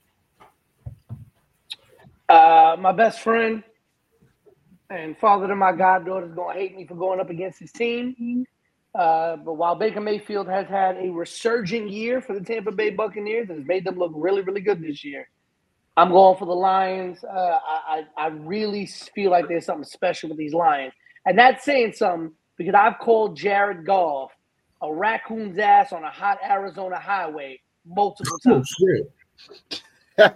Uh, my best friend and father to my goddaughter is going to hate me for going up against his team. Uh, but while Baker Mayfield has had a resurging year for the Tampa Bay Buccaneers and has made them look really, really good this year, I'm going for the Lions. Uh, I, I, I really feel like there's something special with these Lions. And that's saying something because I've called Jared Goff a raccoon's ass on a hot Arizona highway multiple Oh, times. shit.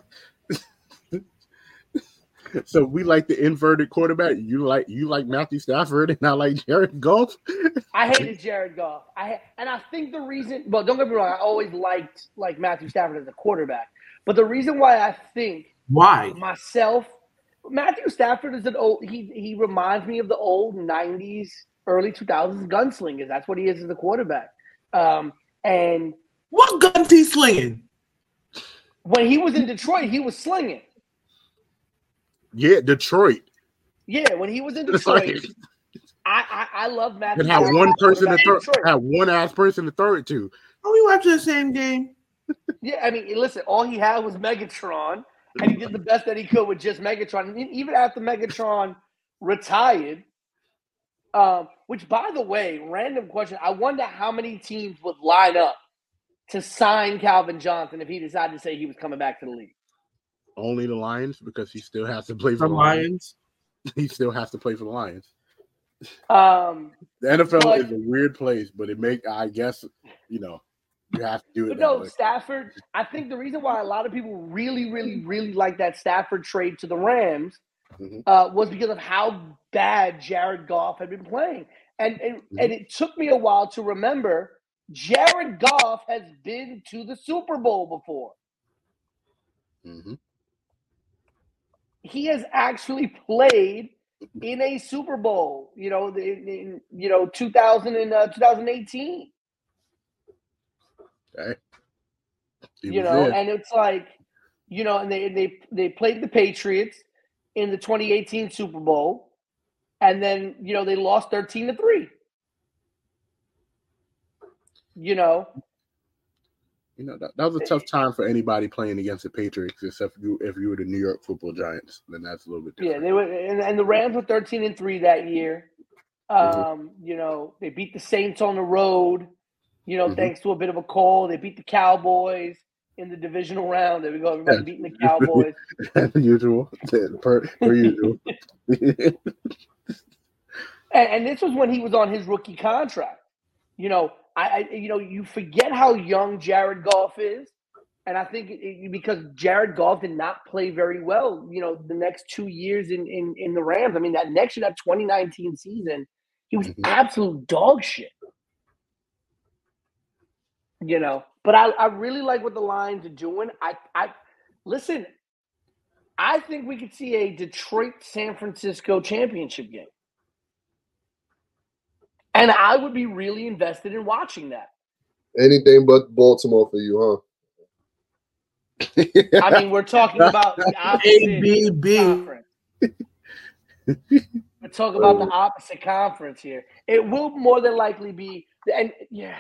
So we like the inverted quarterback. You like you like Matthew Stafford, and I like Jared Goff. I hated Jared Goff. I and I think the reason, well, don't get me wrong, I always liked like Matthew Stafford as a quarterback. But the reason why I think Why? myself, Matthew Stafford is an old. He he reminds me of the old nineties, early two thousands gunslingers. That's what he is as a quarterback. Um, and What guns he slinging? when he was in Detroit, he was slinging. Yeah, Detroit. Yeah, when he was in Detroit, I I, I love Matthew. And have Stafford one person to quarterback in throw, Detroit. have one ass person to throw it to. Are we watching the same game? Yeah, I mean, listen, all he had was Megatron, and he did the best that he could with just Megatron. And even after Megatron retired, um, which, by the way, random question, I wonder how many teams would line up to sign Calvin Johnson if he decided to say he was coming back to the league. Only the Lions because he still has to play for The the Lions. Lions. He still has to play for the Lions. Um, The N F L But- is a weird place, but it make I guess you know you have to do it. but that no, way. Stafford, I think the reason why a lot of people really, really, really like that Stafford trade to the Rams Mhm. uh, was because of how bad Jared Goff had been playing. And, and, Mm-hmm. and it took me a while to remember Jared Goff has been to the Super Bowl before. Mhm. He has actually played in a Super Bowl, you know, in, in you know, two thousand and uh, twenty eighteen. Okay. He You was know, there. and it's like, you know, and they they they played the Patriots in the twenty eighteen Super Bowl, and then you know they lost thirteen to three. You know, You know that, that was a tough time for anybody playing against the Patriots, except you if you were the New York Football Giants. Then that's a little bit yeah, different. they were, and, and the Rams were thirteen and three that year. Um, Mhm. You know, they beat the Saints on the road. You know, Mhm. thanks to a bit of a call, they beat the Cowboys in the divisional round. There we go, everybody Yeah. beating the Cowboys. As usual, per, per usual. And, and this was when he was on his rookie contract. You know, I, I you know, you forget how young Jared Goff is, and I think it, it- because Jared Goff did not play very well. You know, the next two years in in, in the Rams. I mean, that next year, that twenty nineteen season, he was Mhm. absolute dog shit. You know, but I, I really like what the Lions are doing. I I listen. I think we could see a Detroit San Francisco championship game. And I would be really invested in watching that. Anything but Baltimore for you, huh? I mean, we're talking about the A opposite B B. conference. We're talking about the opposite conference here. It will more than likely be, and yeah,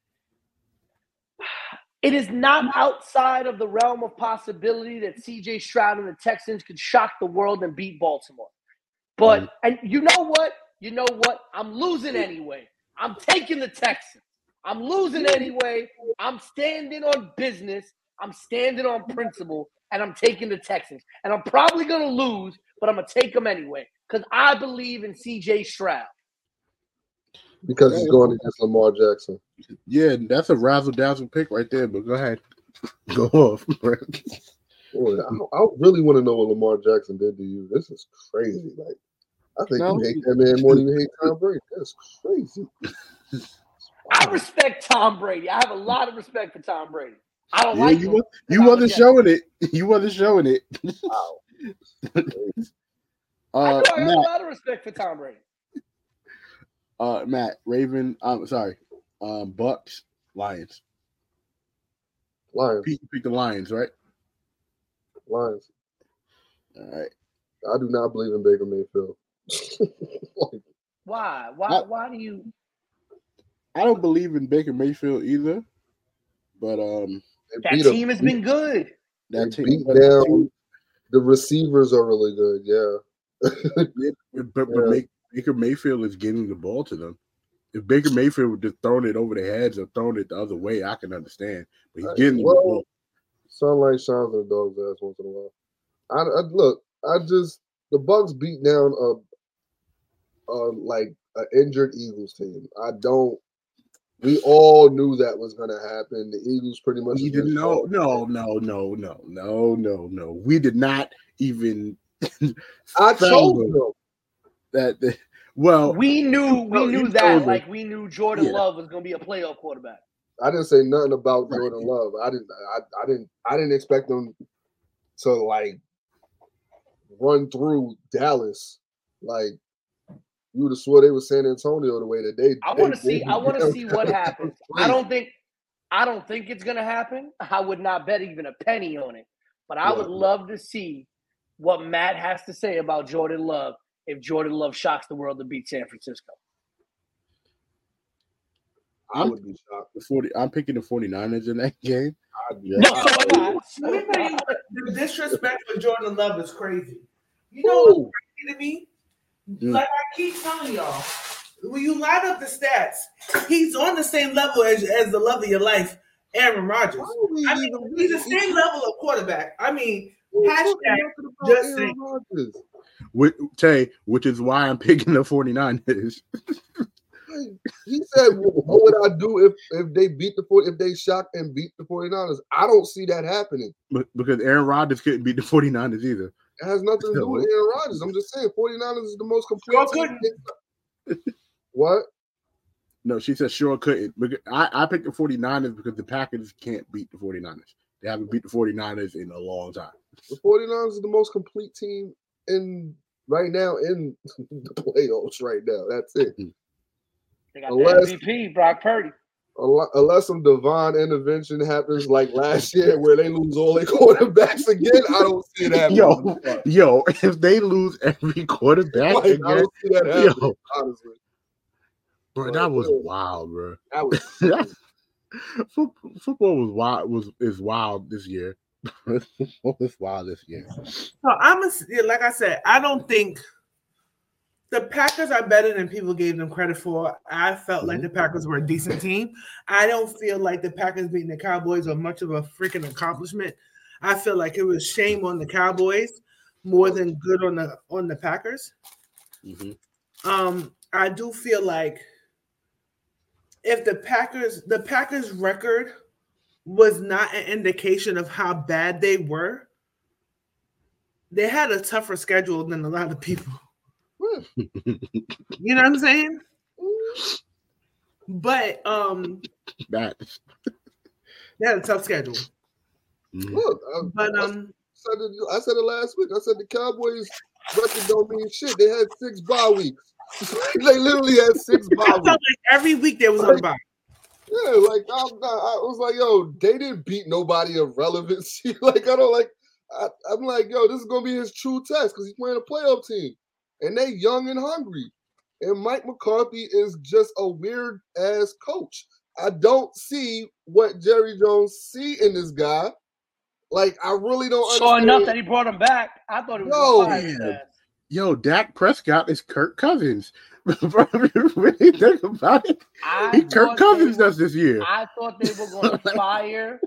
it is not outside of the realm of possibility that C J Stroud and the Texans could shock the world and beat Baltimore. But, Mhm. and you know what? You know what? I'm losing anyway. I'm taking the Texans. I'm losing anyway. I'm standing on business. I'm standing on principle, and I'm taking the Texans. And I'm probably going to lose, but I'm going to take them anyway because I believe in C J Stroud. Because he's going against Lamar Jackson. Yeah, that's a razzle dazzle pick right there. But go ahead, go off. Boy, I, I really want to know what Lamar Jackson did to you. This is crazy. Like, I think No. you hate that man more than you hate Tom Brady. That's crazy. I respect Tom Brady. I have a lot of respect for Tom Brady. I don't Yeah, like you, him. was, you I'm wasn't against showing it. You wasn't showing it. Wow. I Uh, do. I have a Matt, lot of respect for Tom Brady. uh, Matt, Raven. I'm sorry. Um, Bucks, Lions. Lions. Pete picked the Lions, right? Lions. All right. I do not believe in Baker Mayfield. Like, Why? Why? I- Why do you? I don't believe in Baker Mayfield either, but um, they That beat a- team has been good. that They team, beat but, down. The receivers are really good. Yeah. but, but Yeah. Make- Baker Mayfield is getting the ball to them. If Baker Mayfield would just thrown it over their heads or thrown it the other way, I can understand. But he's getting them the Well, ball. Sunlight shines in a dog's ass once in a while. I, I look. I just the Bucks beat down a, a like an injured Eagles team. I don't. We all knew that was going to happen. The Eagles pretty much. We has didn't been know. sold. No, no, no, no, no, no, no. We did not even. I chose fathom them. that. The, well, We knew. We No, knew you that. told us. Like we knew Jordan Yeah. Love was going to be a playoff quarterback. I didn't say nothing about Right. Jordan Love. I didn't. I, I didn't. I didn't expect them to like run through Dallas. Like you would have swore they were San Antonio the way that they. I they- want to they see. I want to down see what Dallas. happens. I don't think. I don't think it's going to happen. I would not bet even a penny on it. But I would Yeah. love to see what Matt has to say about Jordan Love if Jordan Love shocks the world to beat San Francisco. I would be shocked. the forty. I'm picking the 49ers in that game. I'd be No, shocked. so am I. Let me tell you what, the disrespect for Jordan Love is crazy. You know Ooh. what's crazy to me? Mm. Like I keep telling y'all, when you line up the stats, he's on the same level as, as the love of your life, Aaron Rodgers. Why are we I mean, even- he's the same level of quarterback. I mean, We're hashtag talking nothing about just Aaron saying. Rodgers. Which, Tay, which is why I'm picking the 49ers. Like, he said, "What would I do if if they beat the four if they shock and beat the 49ers?" I don't see that happening. But because Aaron Rodgers couldn't beat the 49ers either. It has nothing to do with Aaron Rodgers. I'm just saying, 49ers is the most complete Sure team. couldn't. What? No, she said sure couldn't. Because I, I picked the 49ers because the Packers can't beat the 49ers. They haven't beat the 49ers in a long time. The 49ers is the most complete team in right now in the playoffs right now. That's it. They got Unless- the M V P, Brock Purdy. Unle- Unless some divine intervention happens like last year where they lose all their quarterbacks again, I don't see that. Yo, yo, if they lose every quarterback Like, I again, don't see that happening, yo, honestly. bro, that was wild, bro. That was Foot- Football was wild. Was is wild this year. Football was wild this year. So I'm a, yeah, like I said, I don't think the Packers are better than people gave them credit for. I felt like the Packers were a decent team. I don't feel like the Packers beating the Cowboys are much of a freaking accomplishment. I feel like it was shame on the Cowboys more than good on the on the Packers. Mm-hmm. Um, I do feel like if the Packers, the Packers record was not an indication of how bad they were, they had a tougher schedule than a lot of people. You know what I'm saying? But um, That. they had a tough schedule. Mhm. look. I, But I um, said it, I said it last week. I said the Cowboys record don't mean shit. They had six bye weeks. They literally had six I bye felt weeks. like every week they was on a bye. Yeah, like I'm not, I was like, yo, they didn't beat nobody of relevancy. Like I don't like. I, I'm like, yo, this is gonna be his true test because he's playing a playoff team, and they young and hungry. And Mike McCarthy is just a weird ass coach. I don't see what Jerry Jones see in this guy. Like I really don't Saw understand. enough that he brought him back. I thought it was Yo, gonna fire his man. ass. Yo, Dak Prescott is Kirk Cousins. When you think about it, I he Kirk thought Cousins they were- does this year. I thought they were going to fire.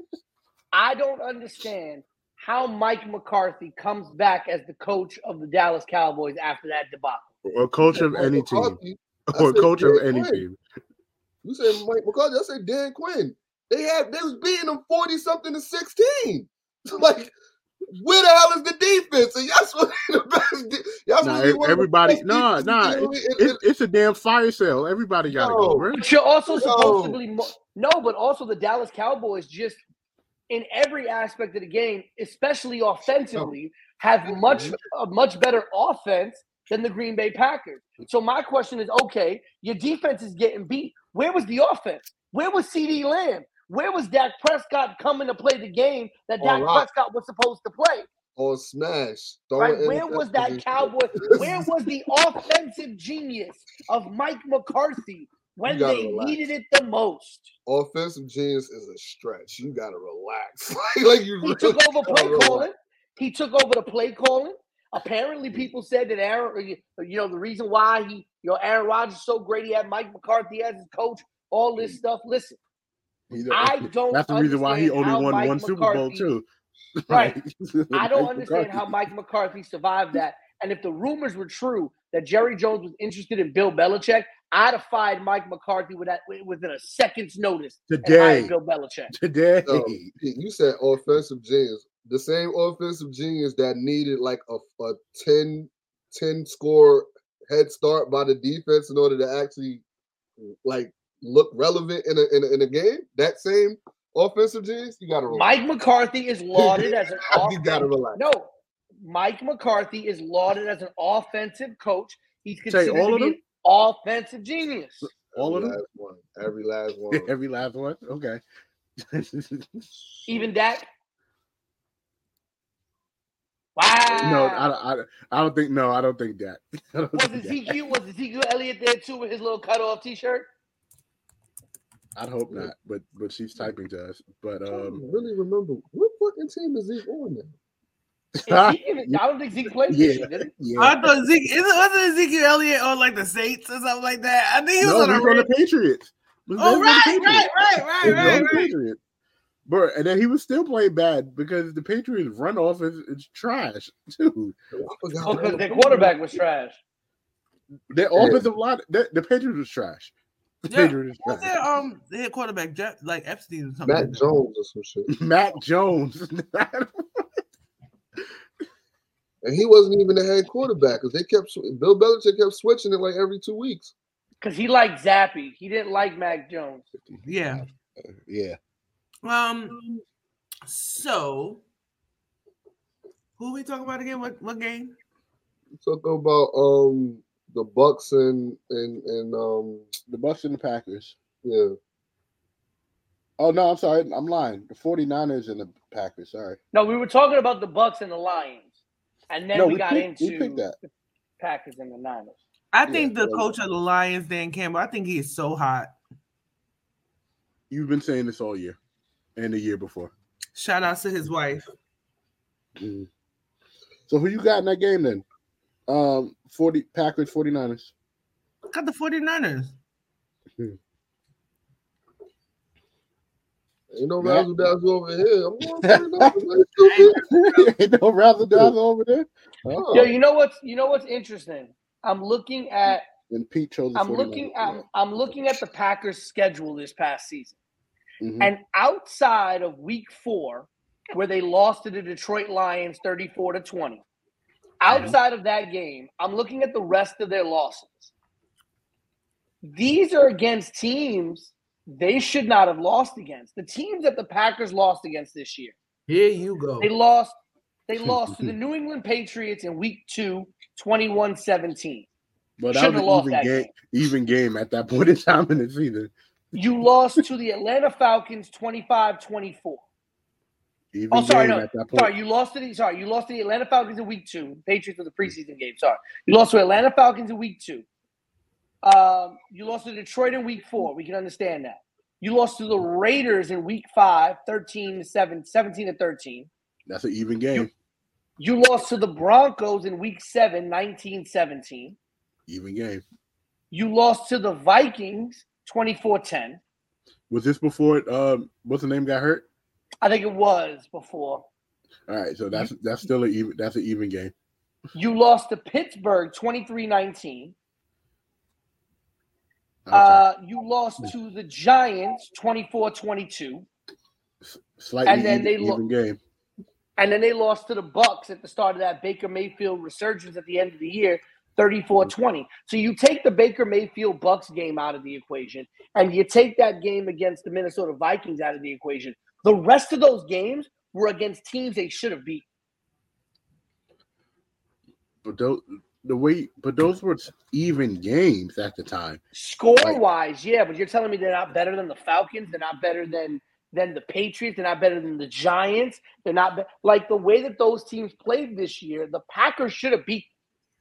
I don't understand how Mike McCarthy comes back as the coach of the Dallas Cowboys after that debacle. Or coach of Mike any team. McCarthy. I Or said coach of Dan any Quinn. team. You said Mike McCarthy. I said Dan Quinn. They had they was beating them forty something to sixteen. Like, where the hell is the defense? And y'all supposed to be the best. de- Y'all Nah, supposed to be one of the everybody, best nah, defenses nah. in the It's, league. And- it's, it's a damn fire sale. Everybody got to No. go, bro. But you're also No. supposed to be mo- no, but also the Dallas Cowboys just in every aspect of the game, especially offensively, have much a much better offense than the Green Bay Packers. So my question is, okay, your defense is getting beat. Where was the offense? Where was CeeDee Lamb? Where was Dak Prescott coming to play the game that Dak All right. Prescott was supposed to play? Or smash. Right? Throwing Where was that interceptions. Cowboy? Where was the offensive genius of Mike McCarthy when You gotta they relax. needed it the most? Offensive genius is a stretch. You gotta relax. like, like you He really took over play gotta relax. calling. He took over the play calling. Apparently, people said that Aaron, you know, the reason why he, you know, Aaron Rodgers is so great, he had Mike McCarthy as his coach, all this stuff. Listen, He- I don't That's the reason why he understand only how won Mike one Super Bowl, McCarthy- too. Right. Like, I don't Mike understand how McCarthy. Mike McCarthy survived that. And if the rumors were true that Jerry Jones was interested in Bill Belichick, I'd have fired Mike McCarthy with that, within a second's notice and Today. hired Bill Belichick. Today. No, Pete, you said offensive genius. The same offensive genius that needed like a, a ten, ten score head start by the defense in order to actually like look relevant in a in a, in a game. That same offensive genius, you gotta relax. Mike McCarthy is lauded as an You gotta offensive. relax. No, Mike McCarthy is lauded as an offensive coach. He's Say considered all to of be them? an offensive genius. All of Every them? last one. Every last one. Every last one? Okay. Even Dak. Wow. No, I, I, I don't think. No, I don't think that. I don't Was think that. Ezekiel was Ezekiel Elliott there too with his little cutoff T-shirt? I'd hope not, but but she's typing to us. But I um, don't really remember what fucking team is he on now. Ezekiel, I don't think Zeke played this yeah, year, did he? yeah. I thought Zeke is it wasn't Ezekiel Elliott on like the Saints or something like that. I think he was No, on he's a on the Red- Patriots. He was Oh on the right, Patriots. right, right, He right, was right, on the right. Patriots. Bro, and then he was still playing bad because the Patriots run off is, is trash too. I forgot Oh, because all their about quarterback was trash. Their Yeah. offensive line, the, the Patriots was trash. The Yeah. Patriots was What's trash. their um their quarterback Jeff, like Epstein or something? Matt like that. Jones or some shit. Matt Jones. And he wasn't even the head quarterback because they kept sw- Bill Belichick kept switching it like every two weeks. Because he liked Zappy. He didn't like Mac Jones. Yeah. yeah. Um. So, who we talking about again? What what game? Talk about um the Bucks and and and um The Bucks and the Packers. yeah. Oh no, I'm sorry. I'm lying. The 49ers and the Packers. Sorry. No, we were talking about the Bucks and the Lions. And then no, we, got picked, into we picked that. the Packers and the Niners. I think Yeah, the well- coach of the Lions, Dan Campbell. I think he is so hot. You've been saying this all year and the year before. Shout out to his wife. Mhm. So who you got in that game then? Um, forty Packers, 49ers. Got the 49ers. Ain't no Matt- razzle dazzle over here. I'm going for Ain't no razzle dazzle over there. oh. Yo, you know what's you know what's interesting? I'm looking at And Pete chose the I'm 49ers. looking at I'm looking at the Packers schedule this past season. Mhm. And outside of week four, where they lost to the Detroit Lions thirty-four to twenty, outside of that game, I'm looking at the rest of their losses. These are against teams they should not have lost against. The teams that the Packers lost against this year. Here you go. They lost, they lost to the New England Patriots in week two, twenty-one seventeen. But that Shouldn't was have lost an that even game, game. even game at that point in time in the season. You lost to the Atlanta Falcons twenty-five twenty-four. Even Oh, sorry, game no. at that point. Sorry, you lost to the sorry, you lost to the Atlanta Falcons in week two. Patriots was a preseason game. Sorry. You lost to Atlanta Falcons in week two. Um, you lost to Detroit in week four. We can understand that. You lost to the Raiders in week five, thirteen to seven, seventeen to thirteen. That's an even game. You lost to the Broncos in week seven, nineteen seventeen. Even game. You lost to the Vikings, twenty-four ten. Was this before um what's the name got hurt? I think it was before. All right, so that's that's still an even that's an even game. You lost to Pittsburgh, twenty-three nineteen. Okay. Uh, you lost to the Giants, twenty-four twenty-two. Slightly and then even, they lo- even game. And then they lost to the Bucks at the start of that Baker Mayfield resurgence at the end of the year, thirty-four twenty. So you take the Baker Mayfield Bucks game out of the equation, and you take that game against the Minnesota Vikings out of the equation. The rest of those games were against teams they should have beat. But those the way but those were even games at the time. Score-wise, yeah, but you're telling me they're not better than the Falcons? They're not better than than the Patriots? They're not better than the Giants? They're not be- like the way that those teams played this year, the Packers should have beat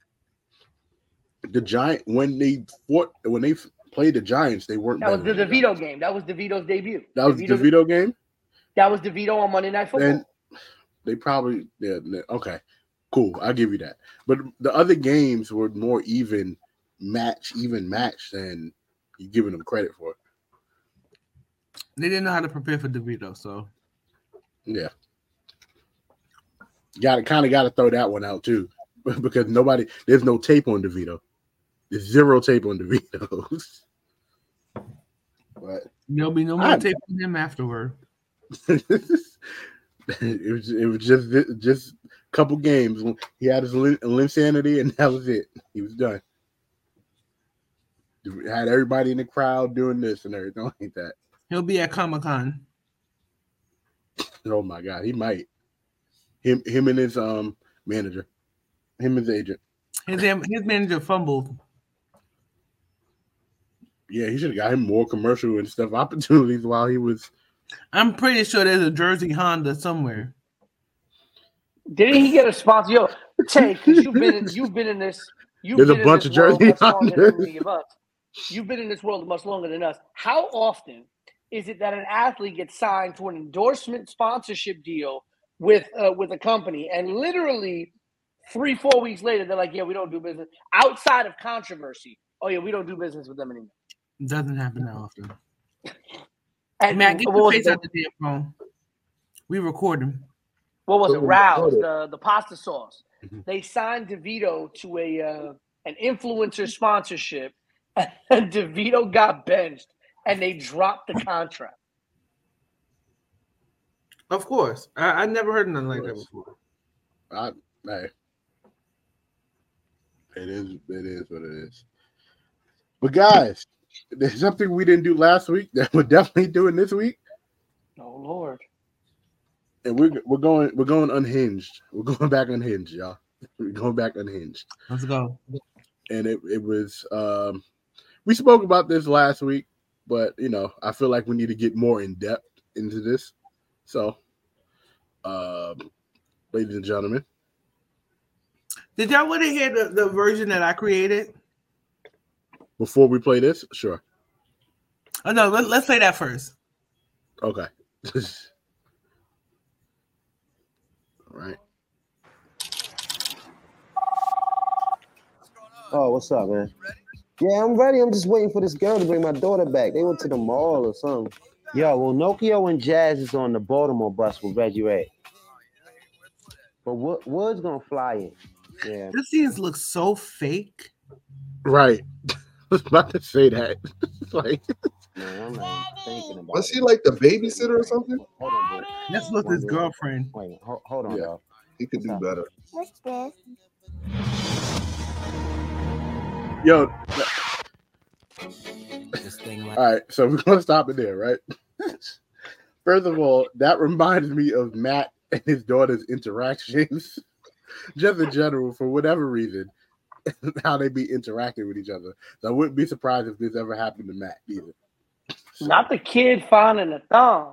The Giant when they fought when they played the Giants, they weren't. That was the better than DeVito game. That was DeVito's debut. That was DeVito, the DeVito game. That was DeVito on Monday Night Football. Then they probably yeah okay, cool. I'll give you that. But the other games were more even match, even match than you giving them credit for. They didn't know how to prepare for DeVito, so yeah, got to kind of got to throw that one out too, because nobody there's no tape on DeVito. There's zero tape on DeVito. But there'll be no more I'm, tape on him afterward. it was it was just just a couple games. He had his insanity, and that was it. He was done. Had everybody in the crowd doing this and everything like that. He'll be at Comic-Con. Oh my God, he might. Him, him and his um manager, him and his agent. His his manager fumbled. Yeah, he should have got him more commercial and stuff opportunities while he was. I'm pretty sure there's a Jersey Honda somewhere. Didn't he get a sponsor? Yo, Tay, because you've been in, you've been in this. You've There's been a bunch in of this world Jersey much longer than Hondas. any of us. You've been in this world much longer than us. How often is it that an athlete gets signed to an endorsement sponsorship deal with uh, with a company, and literally three, four weeks later, they're like, "Yeah, we don't do business." Outside of controversy, oh yeah, we don't do business with them anymore. It doesn't happen that often. And Matt, get what your was face it? out the damn phone. We record him. What was it? Who Rouse, recorded? the, the pasta sauce. Mhm. They signed DeVito to a uh, an influencer sponsorship, and DeVito got benched, and they dropped the contract. Of course. I, I never heard nothing like that before. I, hey, it is. It is what it is. But guys, there's something we didn't do last week that we're definitely doing this week, Oh Lord! and we're we're going we're going unhinged. We're going back unhinged, y'all. We're going back unhinged. Let's go. And it, it was um we spoke about this last week, but you know, I feel like we need to get more in depth into this. So um ladies and gentlemen. Did y'all want to hear the, the version that I created? Before we play this, sure. Oh no, let, let's say that first. Okay. All right. Oh, what's up, man? Yeah, I'm ready. I'm just waiting for this girl to bring my daughter back. They went to the mall or something. Yo, well, Nokia and Jazz is on the Baltimore bus with Reggie Ray. But Wood, Wood's gonna fly in. Yeah. This scenes look so fake. Right. I was about to say that. Like, Man, I'm not even thinking about Was it. he like the babysitter or something? Hold on, bro. That's what his girlfriend. Wait, hold, hold on, Yeah. dog. He could do better. What's this? yo. All right, so we're gonna stop it there, right? First of all, that reminds me of Matt and his daughter's interactions, just in general, for whatever reason, how they be interacting with each other. So I wouldn't be surprised if this ever happened to Matt either. Not the kid finding the thong.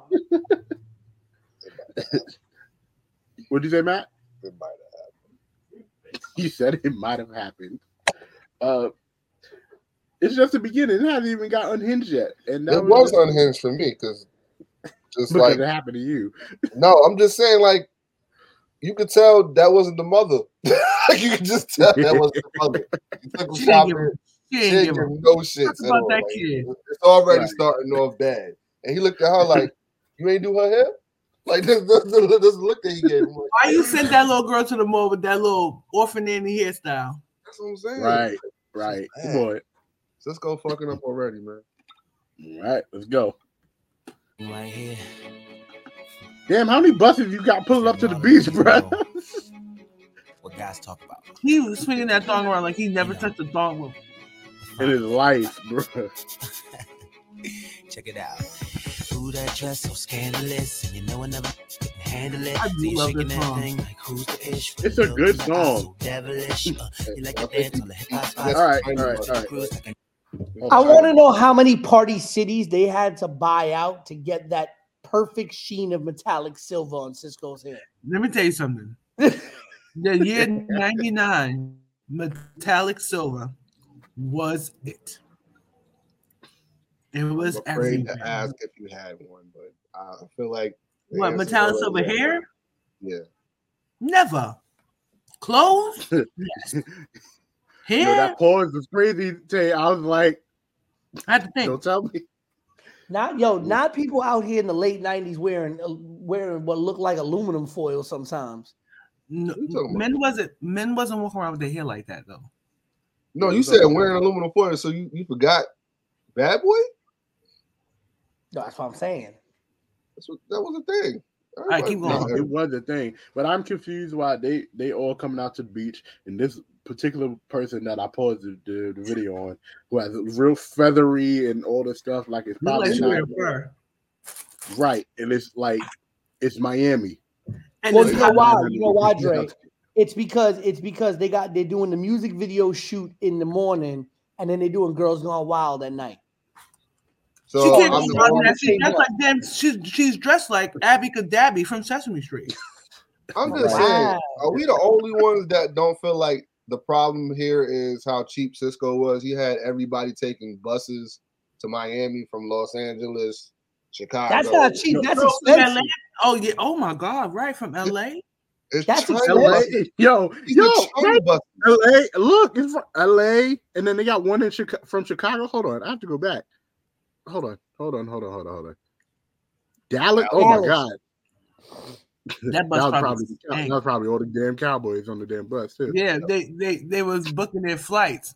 What'd you say, Matt? It might have happened. You said it might have happened. Uh, it's just the beginning. It hasn't even got unhinged yet, and that It was just- unhinged for me because just because like it happened to you. no, I'm just saying like you could tell that wasn't the mother. You could just tell that wasn't the mother. She took him She didn't shopping. give him- She She didn't ain't give give him him. no shit Talk at about all. that Like, kid. it's already Right. starting off bad. And he looked at her like, "You ain't do her hair." Like this, this, this, this look that he gave him. Like, Why you sent that little girl to the mall with that little orphan Annie hairstyle? that's what I'm saying. Right, right. Man. Come on. Cisco fucking up already, man. All right, let's go. Right here. Damn, how many buses you got pulling up to the beach, bro? What guys talk about. He was swinging that thong around like he never touched a thong with. In his life, bro. Check it out. Ooh, that dress so scandalous, and you know I never can handle it. I do See you love shaking this that song. thing like who's the ish? It's a good Eyes song. so devilish. Uh, you like to dance on the hip hop All spots. right, all right, all right. Cruise like a I want to know how many party cities they had to buy out to get that perfect sheen of metallic silver on Cisco's hair. Let me tell you something. The year ninety-nine, metallic silver was it. It was I'm afraid everything. to ask if you had one, but I feel like the What, answer's metallic already silver there. hair? Yeah. Never. Clothes? Yes. Yo, Hair? that pause was crazy. Tay. I was like, I had to think. don't tell me. Not yo, not people out here in the late nineties wearing uh, wearing what looked like aluminum foil sometimes. No, What you talking about? men wasn't men wasn't walking around with their hair like that though. No, you said wearing aluminum foil, so you, you forgot Bad Boy? No, that's what I'm saying. That's what, that was a thing. right, keep Everybody- going. No, it was a thing, but I'm confused why they they all coming out to the beach, and this particular person that I paused the, the, the video on, who has real feathery and all this stuff, like it's Look probably like she not wearing fur. right, and it's like it's Miami. And Well, it's you know hot. why? You know why, Dre? It's because it's because they got they're doing the music video shoot in the morning, and then they're doing Girls Gone Wild at night. So She can't I'm be the dressed only, like she's dressed like them. She's she's dressed like Abby Cadabby from Sesame Street. I'm just Wow. saying, are we the only ones that don't feel like the problem here is how cheap Cisco was? He had everybody taking buses to Miami from Los Angeles, Chicago. That's not cheap. That's Oh, from expensive. L A? Oh yeah. Oh my God! Right from L A. It's That's China expensive. L A, buses. yo, These yo, are China buses. L A. Look, it's from L A, and then they got one in Chicago from Chicago. Hold on, I have to go back. Hold on, hold on, hold on, hold on, hold on. Dallas. Oh my Dallas. God. That bus was probably probably stank. that was probably all the damn Cowboys on the damn bus too. Yeah, they they they was booking their flights.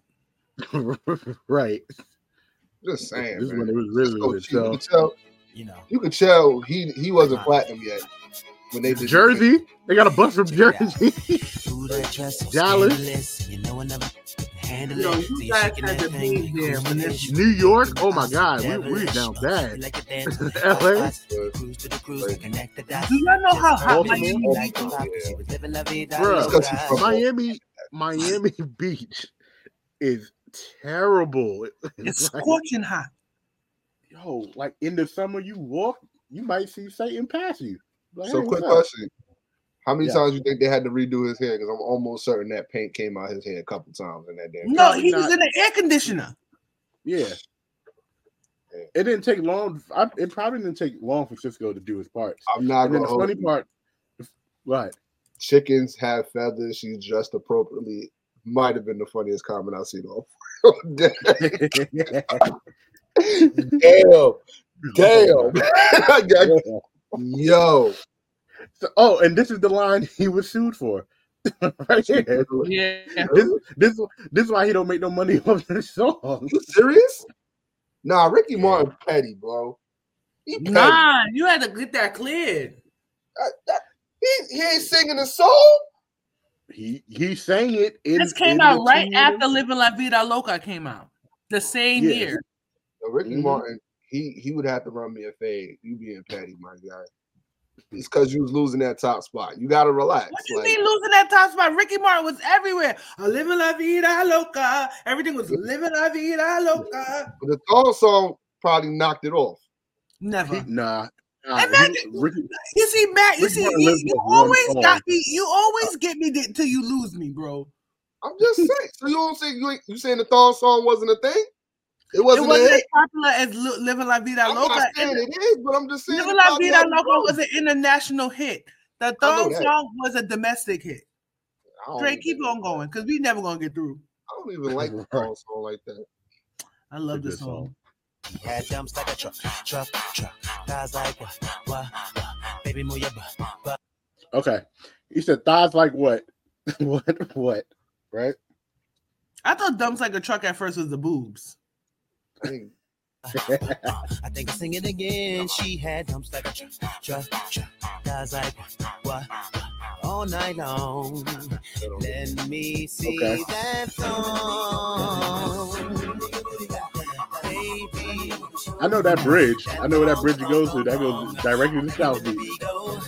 Right. Just saying, This is man. when it was really Cisco good. cheap. You So could tell. You know. You could tell he he wasn't platinum yet when they did Jersey, they got a bus from Check it out. Jersey. Ooh, that dress so Dallas. scandalous, and you know I never can handle Yo, it. you See you guys shaking had that to thing be like there who's when the this- ish? New York. Oh my Eyes so God, we we devilish. down Uh, bad. you like to dance on the L A? hip hop spots. Good. Cruise to the cruise and connect the dots. Do y'all know how hot Baltimore? Miami Like Beach the is? rock, she was living la vida Bruh, loca. Miami, Miami Beach is terrible. It's like, scorching hot. yo, like in the summer, you walk, you might see Satan pass you. Like, So hey, quick what's up? question. How many Yeah. times you think they had to redo his hair? Because I'm almost certain that paint came out his hair a couple times in that damn. No, Probably he was not. in the air conditioner. Yeah. It didn't take long. I, it probably didn't take long for Cisco to do his parts. I'm not And then gonna the hold funny you. part, right? Chickens have feathers. She's dressed appropriately. Might have been the funniest comment I've seen all day. Damn. Damn. Yo. So, oh, and this is the line he was sued for. Right here. Yeah. This, this, this is why he don't make no money off this song. You serious? Nah, Ricky Martin petty, bro. He petty. Nah, you had to get that cleared. That- that- he, he ain't singing a song. He he sang it. In, This came in out the right two after minutes. Living La Vida Loca came out. The same Yeah. year. Yo, Ricky Mhm. Martin, he he would have to run me a fade. You being petty, my guy. It's because you was losing that top spot. You gotta relax. What you Like, mean losing that top spot? Ricky Martin was everywhere. A Living La Vida Loca. Everything was Living La Vida Loca. but the thong song probably knocked it off. Never. He- nah. nah And he- that- Ricky, You see, Matt, you Ricky see, Martin you, lives you with one always song. got me. You always get me th- till you lose me, bro. I'm just saying. So you don't say you ain't, you saying the thong song wasn't a thing? It It wasn't. wasn't a as hit? popular as Li- Living La Vida I'm Loca. not saying And it is, but I'm just saying. Living it La probably Vida had to Loca go. was an international hit. The I know thong that. song was a domestic hit. I don't, Dre, even, keep on going because we never gonna get through. I don't even like the song song like that. I love It's a this good song. Had dumps like a truck, truck, truck. Guys like what, what, what? Baby, move your butt, butt. Okay. He said thighs like what? what? What? Right? I thought dumps like a truck at first was the boobs. Hey, I think I'll sing it again. She had dumps like a truck, truck, truck. Guys like what, what? All night long. Let me see Okay. that song. Baby. I know that bridge. I know where that bridge goes to. That goes directly to South Beach.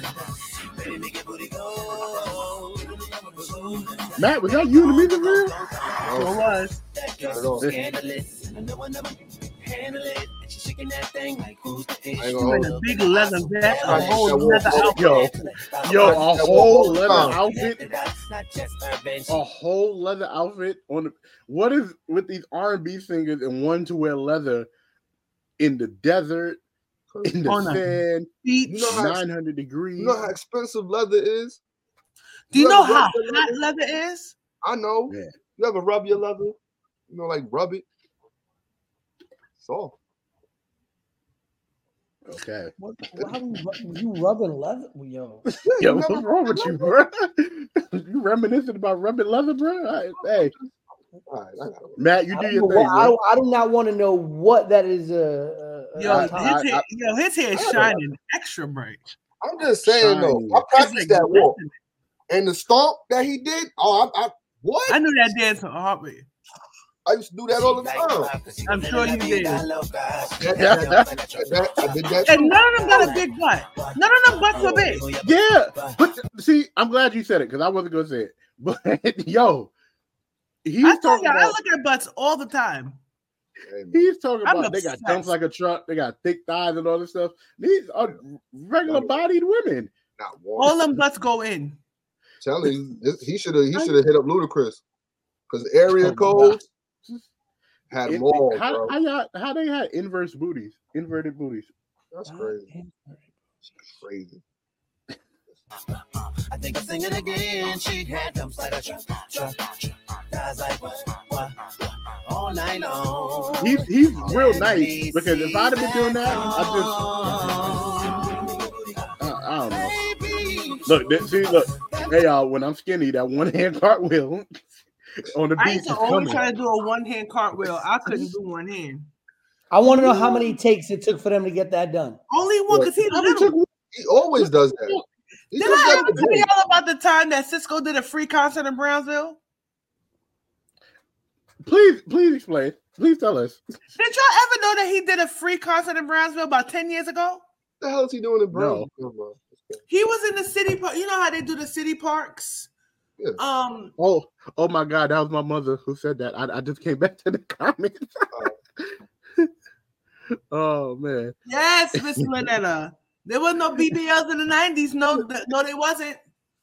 Matt, was that you in the music video? Sure was. I ain't You gonna in hold a big leather vest, a Right. whole That leather wolf- outfit. Yo, yo, a whole leather Time. outfit. A whole leather outfit on the. What is with these R and B singers and one to wear leather in the desert, in the On a sand, beach. You know how nine hundred degrees? You know how expensive leather is? Do you you know ever how rub your hot leather? leather is? I know. Yeah. You ever rub your leather? You know, like rub it. So Okay. What, how you, ru- you rubbing leather? Yo, Yo, what's wrong with you, bro? You reminiscing about rubbing leather, bro? I- hey, all right, I got it. Matt, you I, do don't your know thing, what- I, bro. I do not want to know what that is. Uh, uh, Yo, uh, his time. hair, yo, his hair is I- shining extra bright. I'm just saying though, Shiny. I It's practiced like that walk glistening. and the stomp that he did. Oh, I, I what? I knew that dance on heartbeat. I used to do that all the time. I'm sure you did. That, that, that, I did that. And none of them got a big butt. None of them butts were big. Yeah, but see, I'm glad you said it because I wasn't gonna say it. But yo, he's I tell talking you, I about look at butts all the time. Hey, man, he's talking I'm about they got obsessed. dumps like a truck, they got thick thighs and all this stuff. These are regular bodied women. not one. All them butts go in. Telling you, this- he should have he should have hit up Ludacris because area Oh, codes had It- them all, how, bro. how, y'all- how they had inverse booties, inverted booties. That's crazy. That's crazy. I think I'll sing it again. She had dumps like a truck, truck, truck. Guys like what, what, what? All night long. He's he's real nice because if I'd have been doing that, I just I, I don't know. Look, that, see, look, hey y'all, when I'm skinny, that one hand cartwheel on the I beach used is to always coming. try to do a one hand cartwheel. I couldn't do one hand. I want to know how many takes it took for them to get that done. Only one because he's How many little. took- He always does that. He Did does I that ever tell today. y'all about the time that Cisco did a free concert in Brownsville? Please, please explain. Please tell us. Did y'all ever know that he did a free concert in Brownsville about ten years ago? What the hell is he doing in No. Brownsville, bro? He was in the city park. You know how they do the city parks? Yeah. Um, Oh, oh my God, that was my mother who said that. I, I just came back to the comments. Oh man. yes, Miss Lynetta. There was no B B Ls in the nineties. No, th- no, they wasn't.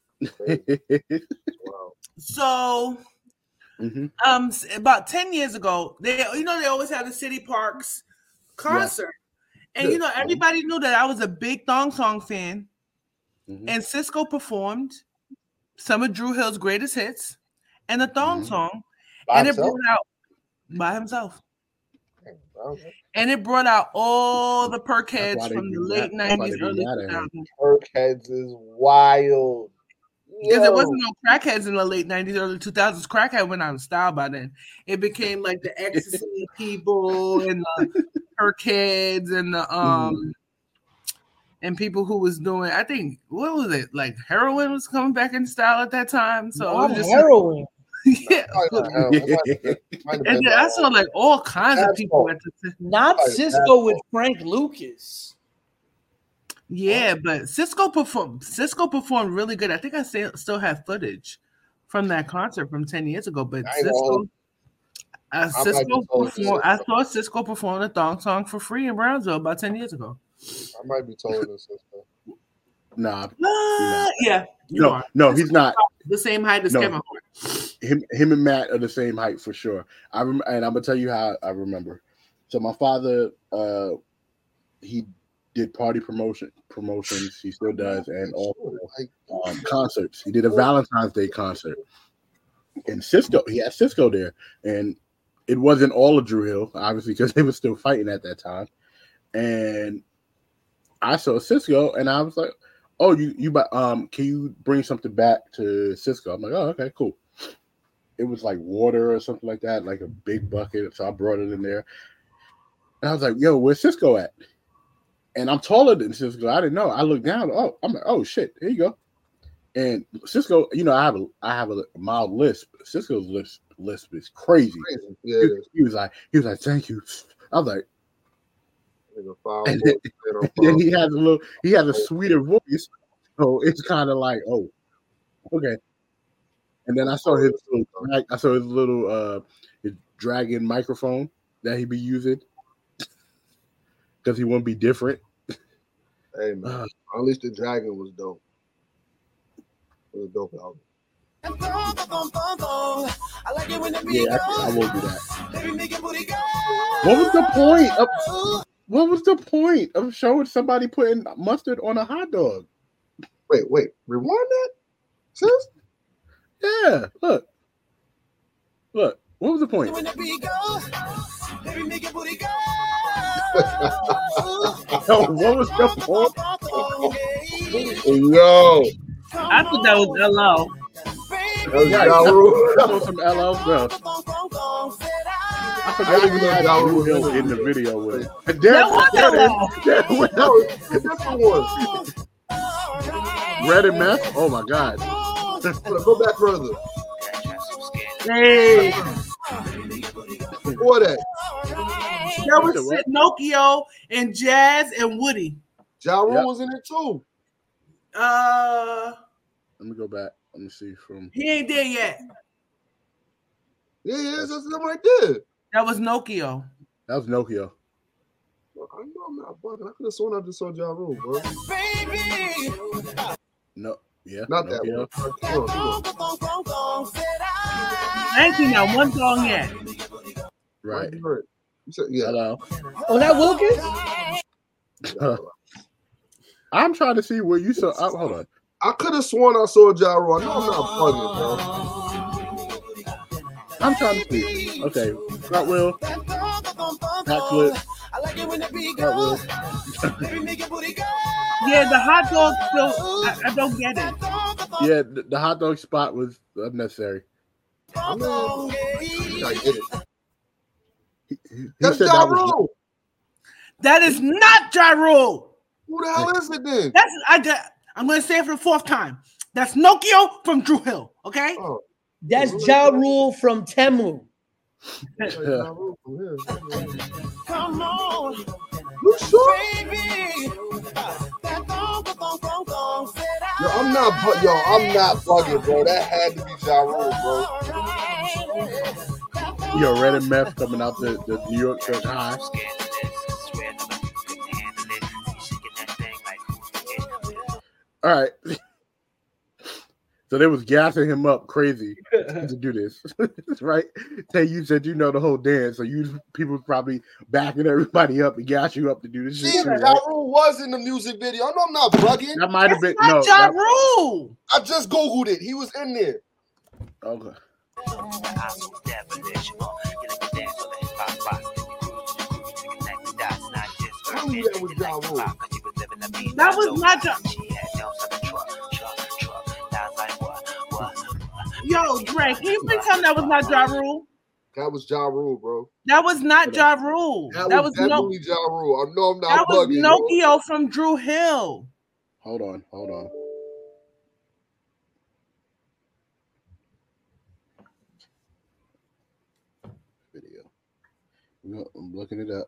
Wow. So, Mhm. um, s- about ten years ago, they, you know, they always have the city parks concert, and you know, everybody knew that I was a big Thong Song fan, Mhm. and Cisco performed some of Drew Hill's greatest hits and the Thong Mhm. Song, By and himself? it brought out by himself. Okay. And it brought out all the That's why perkheads they from the be late mad- that's why nineties, they be early mad at two him. thousands. Perkheads is wild. Because Yo. there wasn't no crackheads in the late nineties, early two thousands. Crackhead went out of style by then. It became like the ecstasy people and the perkheads and the um and people who was doing, I think, what was it? Like heroin was coming back in style at that time. So it Not was just heroin. yeah. Probably not hell. It might have been- might have And been, then I uh, saw like all kinds of people Asphalt. at the Not Probably Cisco Asphalt. with Frank Lucas. yeah, but Cisco performed. Cisco performed really good. I think I still still have footage from that concert from ten years ago. But I ain't gonna Cisco, hold- uh, I might Cisco be told performed. this. I saw Cisco perform the Thong Song for free in Brownsville about ten years ago. I might be told this. Nah, Uh, yeah, you no, are no, he's not. the same height as No. Kevin Hart. Him, him and Matt are the same height for sure. I rem- and I'm gonna tell you how I remember. So my father, uh, he did party promotion promotions. He still does, and also um, concerts. He did a Valentine's Day concert. And Cisco, he had Cisco there, and it wasn't all of Drew Hill, obviously, because they were still fighting at that time. And I saw Cisco, and I was like, "Oh, you, you, um, can you bring something back to Cisco?" I'm like, "Oh, okay, cool." It was like water or something like that, like a big bucket. So I brought it in there, and I was like, "Yo, where's Cisco at?" And I'm taller than Cisco. I didn't know. I looked down. Oh, I'm like, "Oh shit, here you go." And Cisco, you know, I have a I have a mild lisp. Cisco's lisp lisp is crazy. crazy. Yeah, he, he was like, he was like, "Thank you." I was like, and then, and then he has a little, he has a sweeter voice, so it's kind of like, oh, okay. And then I saw his little, I saw his little uh, his dragon microphone that he be using because he wouldn't be different. Hey man, uh, Unleash the Dragon was dope. It was a dope album. Yeah, I, I will do that. What was the point of what was the point of showing somebody putting mustard on a hot dog? Wait, wait, rewind that? Sis? Yeah, look. Look, what was the point? Yo, what was the point? Yo. I thought that was L L. That was Ja Rule. That was some L L stuff. I forgot even know Ja Rule in the video with it. And there, that was there, L L. there, there, that was a different one. Red and Meth? Oh my God. Go back further. Hey. What that? That was Pinocchio and Jazz and Woody. Ja Rule Yep. was in it too. Uh, Let me go back. Let me see from. he ain't there yet. Yeah, yeah, that's them right there. That was Nokio. That was Nokia. I know I'm not bugging. I could have sworn I just saw Ja Rule, bro. No, yeah, Not Nokia. that one. Come on, come on. I ain't seen that one song yet. Right. You said, yeah. Hello. Oh, that Wilkins? I'm trying to see where you saw. Oh, hold on. I could have sworn I saw Ja Rule. I know I'm not bugging, bro. I'm trying to see. Okay, cartwheel, backflip, cartwheel. Yeah, the hot dog still, I, I don't get it. Yeah, the, the hot dog spot was unnecessary. I mean, I get it. He, he That's said Ja that was. Rule. That is not Ja Rule. Who the hell is it then? That's I got. I'm gonna say it for the fourth time. That's Nokio from Drew Hill. Okay. Oh, That's Ja Rule from Temu. like Ja Rule from here. Come on. You sure? Yo, I'm not, bu- yo, I'm not bugging, bro. That had to be Ja Rule, bro. Yo, Red and Meth coming out the, the New York Church High. All right. So they was gassing him up crazy to do this, right? Tay, you said you know the whole dance, so you people was probably backing everybody up and gas you up to do this shit. See, Too, Ja right? Rule was in the music video. I know I'm not bugging. That might have been That's no. not Ja that- Rule. I just Googled it. He was in there. okay. I knew that was Ja Rule. That was not Ja. Yo, Dre, can you please tell me that was not Ja Rule? That was Ja Rule, bro. That was not Ja Rule. That, That was, was no. definitely Ja Rule. I know I'm That not was bugging. bro. Nokio from Drew Hill. Hold on, hold on. Video. No, I'm looking it up.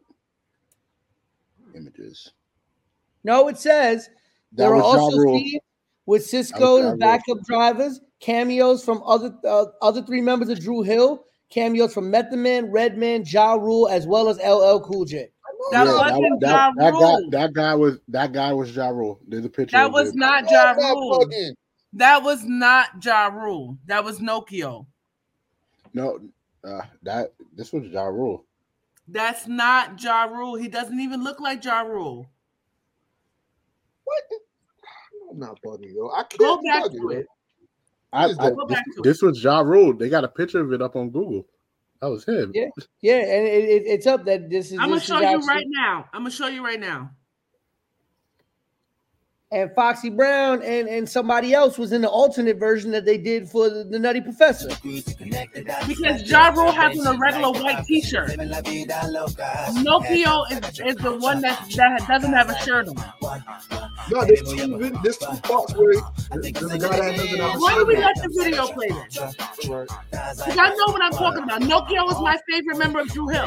Images. No, it says That there are was Ja also Rule. scenes with That Cisco was Ja and Rule. backup drivers, cameos from other uh, other three members of Drew Hill, cameos from Method Man, Redman, Ja Rule, as well as L L Cool J. That Yeah, wasn't that, Ja that, that guy, Rule. that guy was that guy was Ja Rule. There's a picture. That of was it. not I'm Ja not Rule. bugging. That was not Ja Rule. That was Nokio. No, uh, that this was Ja Rule. That's not Ja Rule. He doesn't even look like Ja Rule. What? I'm not bugging, yo. I can't Go back bug to you. it. I, Please I, go this, back to this was Ja Rule. They got a picture of it up on Google. That was him. Yeah, yeah, and it, it, it's up that this is. I'm gonna this show is you actually- right now. I'm gonna show you right now. And Foxy Brown and, and somebody else was in the alternate version that they did for the, the Nutty Professor. Because Ja Rule has on a regular white T-shirt. Pinocchio is, is the one that that doesn't have a shirt on. No, there's two, vid- there's two parts where there's a guy that doesn't have a Why do shirt we on. let the video play then? Right. Because I know what I'm talking about. Pinocchio is my favorite member of Drew Hill.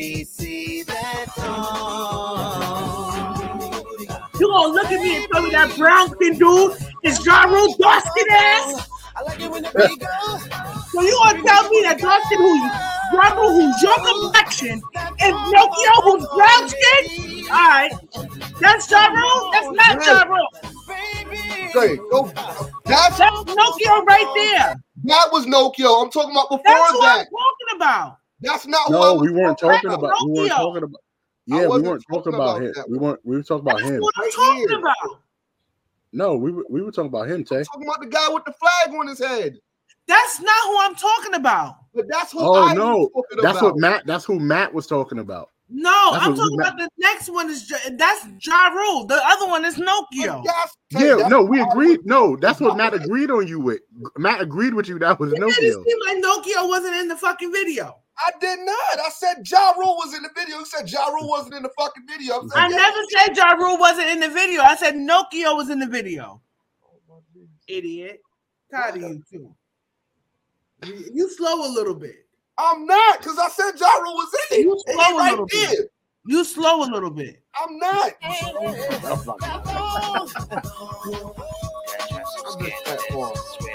You gonna look at me and tell me that brown skin dude is Ja Rule dark skin ass? So you gonna tell me that dark skin who's Ja Rule who's your complexion and Pinocchio who's brown skin? Alright. That's Ja Rule? That's not Ja Rule. Great. Go. That's, That's Pinocchio right there. that was Nokio. I'm talking about before That's what I'm that. talking about. That's not who I No, was we weren't talking about about. We weren't Pinocchio. talking about. I Yeah, we wasn't weren't talking talking about about him. that We weren't. We were talking about That's him. what I'm Right talking here. about. No, we were. We were talking about him, Tay. I'm talking about the guy with the flag on his head. That's not who I'm talking about. But that's who Oh I no, was talking that's about. what Matt. That's who Matt was talking about. No, That's I'm what talking we- about the next one is Ja- that's Ja Rule. The other one is Pinocchio. That's- Yeah, that's no, we who I agreed. was- No, that's what Matt agreed on you with. Matt agreed with you. That was It didn't Pinocchio. seem like Pinocchio wasn't in the fucking video. I did not. I said Ja Rule was in the video. You said Ja Rule wasn't in the fucking video. I'm saying, I yeah. never said Ja Rule wasn't in the video. I said Pinocchio was in the video. Idiot. Tired of you too. You, you slow a little bit. I'm not, because I said Ja Rule was in it. You And slow he a right little bit. there. You slow a little bit. I'm not. I'm just that far.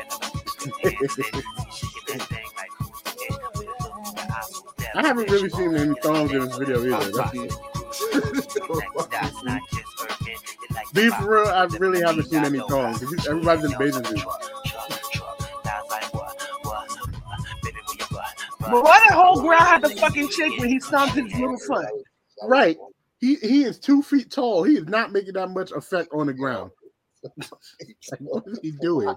I haven't really seen any songs in this video either. That's Be for real, I really haven't seen any songs. Everybody's in bathing suits. But why that whole ground had the fucking shake when he stomped his little foot? Right. He he is two feet tall. He is not making that much effect on the ground. Like, what is he doing?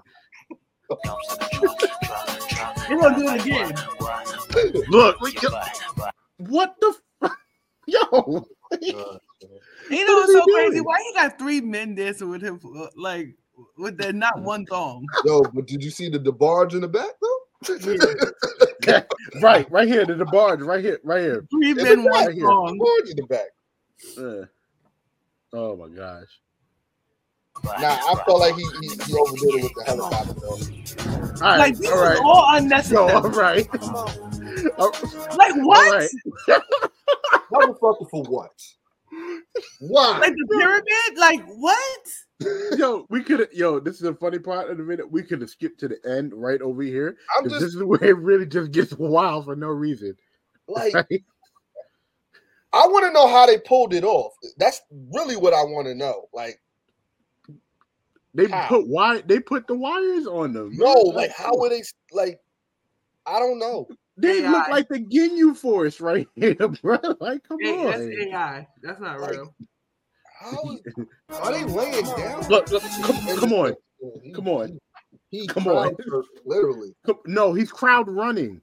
We're gonna do it again. Look, what the fuck? Yo. You know What what's is he so crazy? doing? Why he got three men dancing with him, uh, like with that not one thong? Yo, but did you see the DeBarge in the back though? Right, right here, the, the barge, right here, right here. Three In the men, back, one here. thong. DeBarge in the back. Uh, oh my gosh. Nah, I felt like he he, he overdid it with the helicopter though. All right, Like this all right. is all No, unnecessary. all right. Oh, Like what? all right. Motherfucker for what? Why? Like the pyramid? Like what? Yo, we could have. Yo, this is the funny part of the video. We could have skipped to the end right over here. I'm 'Cause just this is where it really just gets wild for no reason. like, Right? I want to know how they pulled it off. That's really what I want to know. Like, They How? put wire. They put the wires on them. no, like how were they? Like, I don't know. They A I. look like the Ginyu Force right here, bro. Like, come Hey, that's on. A I. That's not Like, real. How is, are they laying down? Look, look, come, come on, He- come on. He, he Come on. crowd surfed, literally. Come- No, he's crowd running.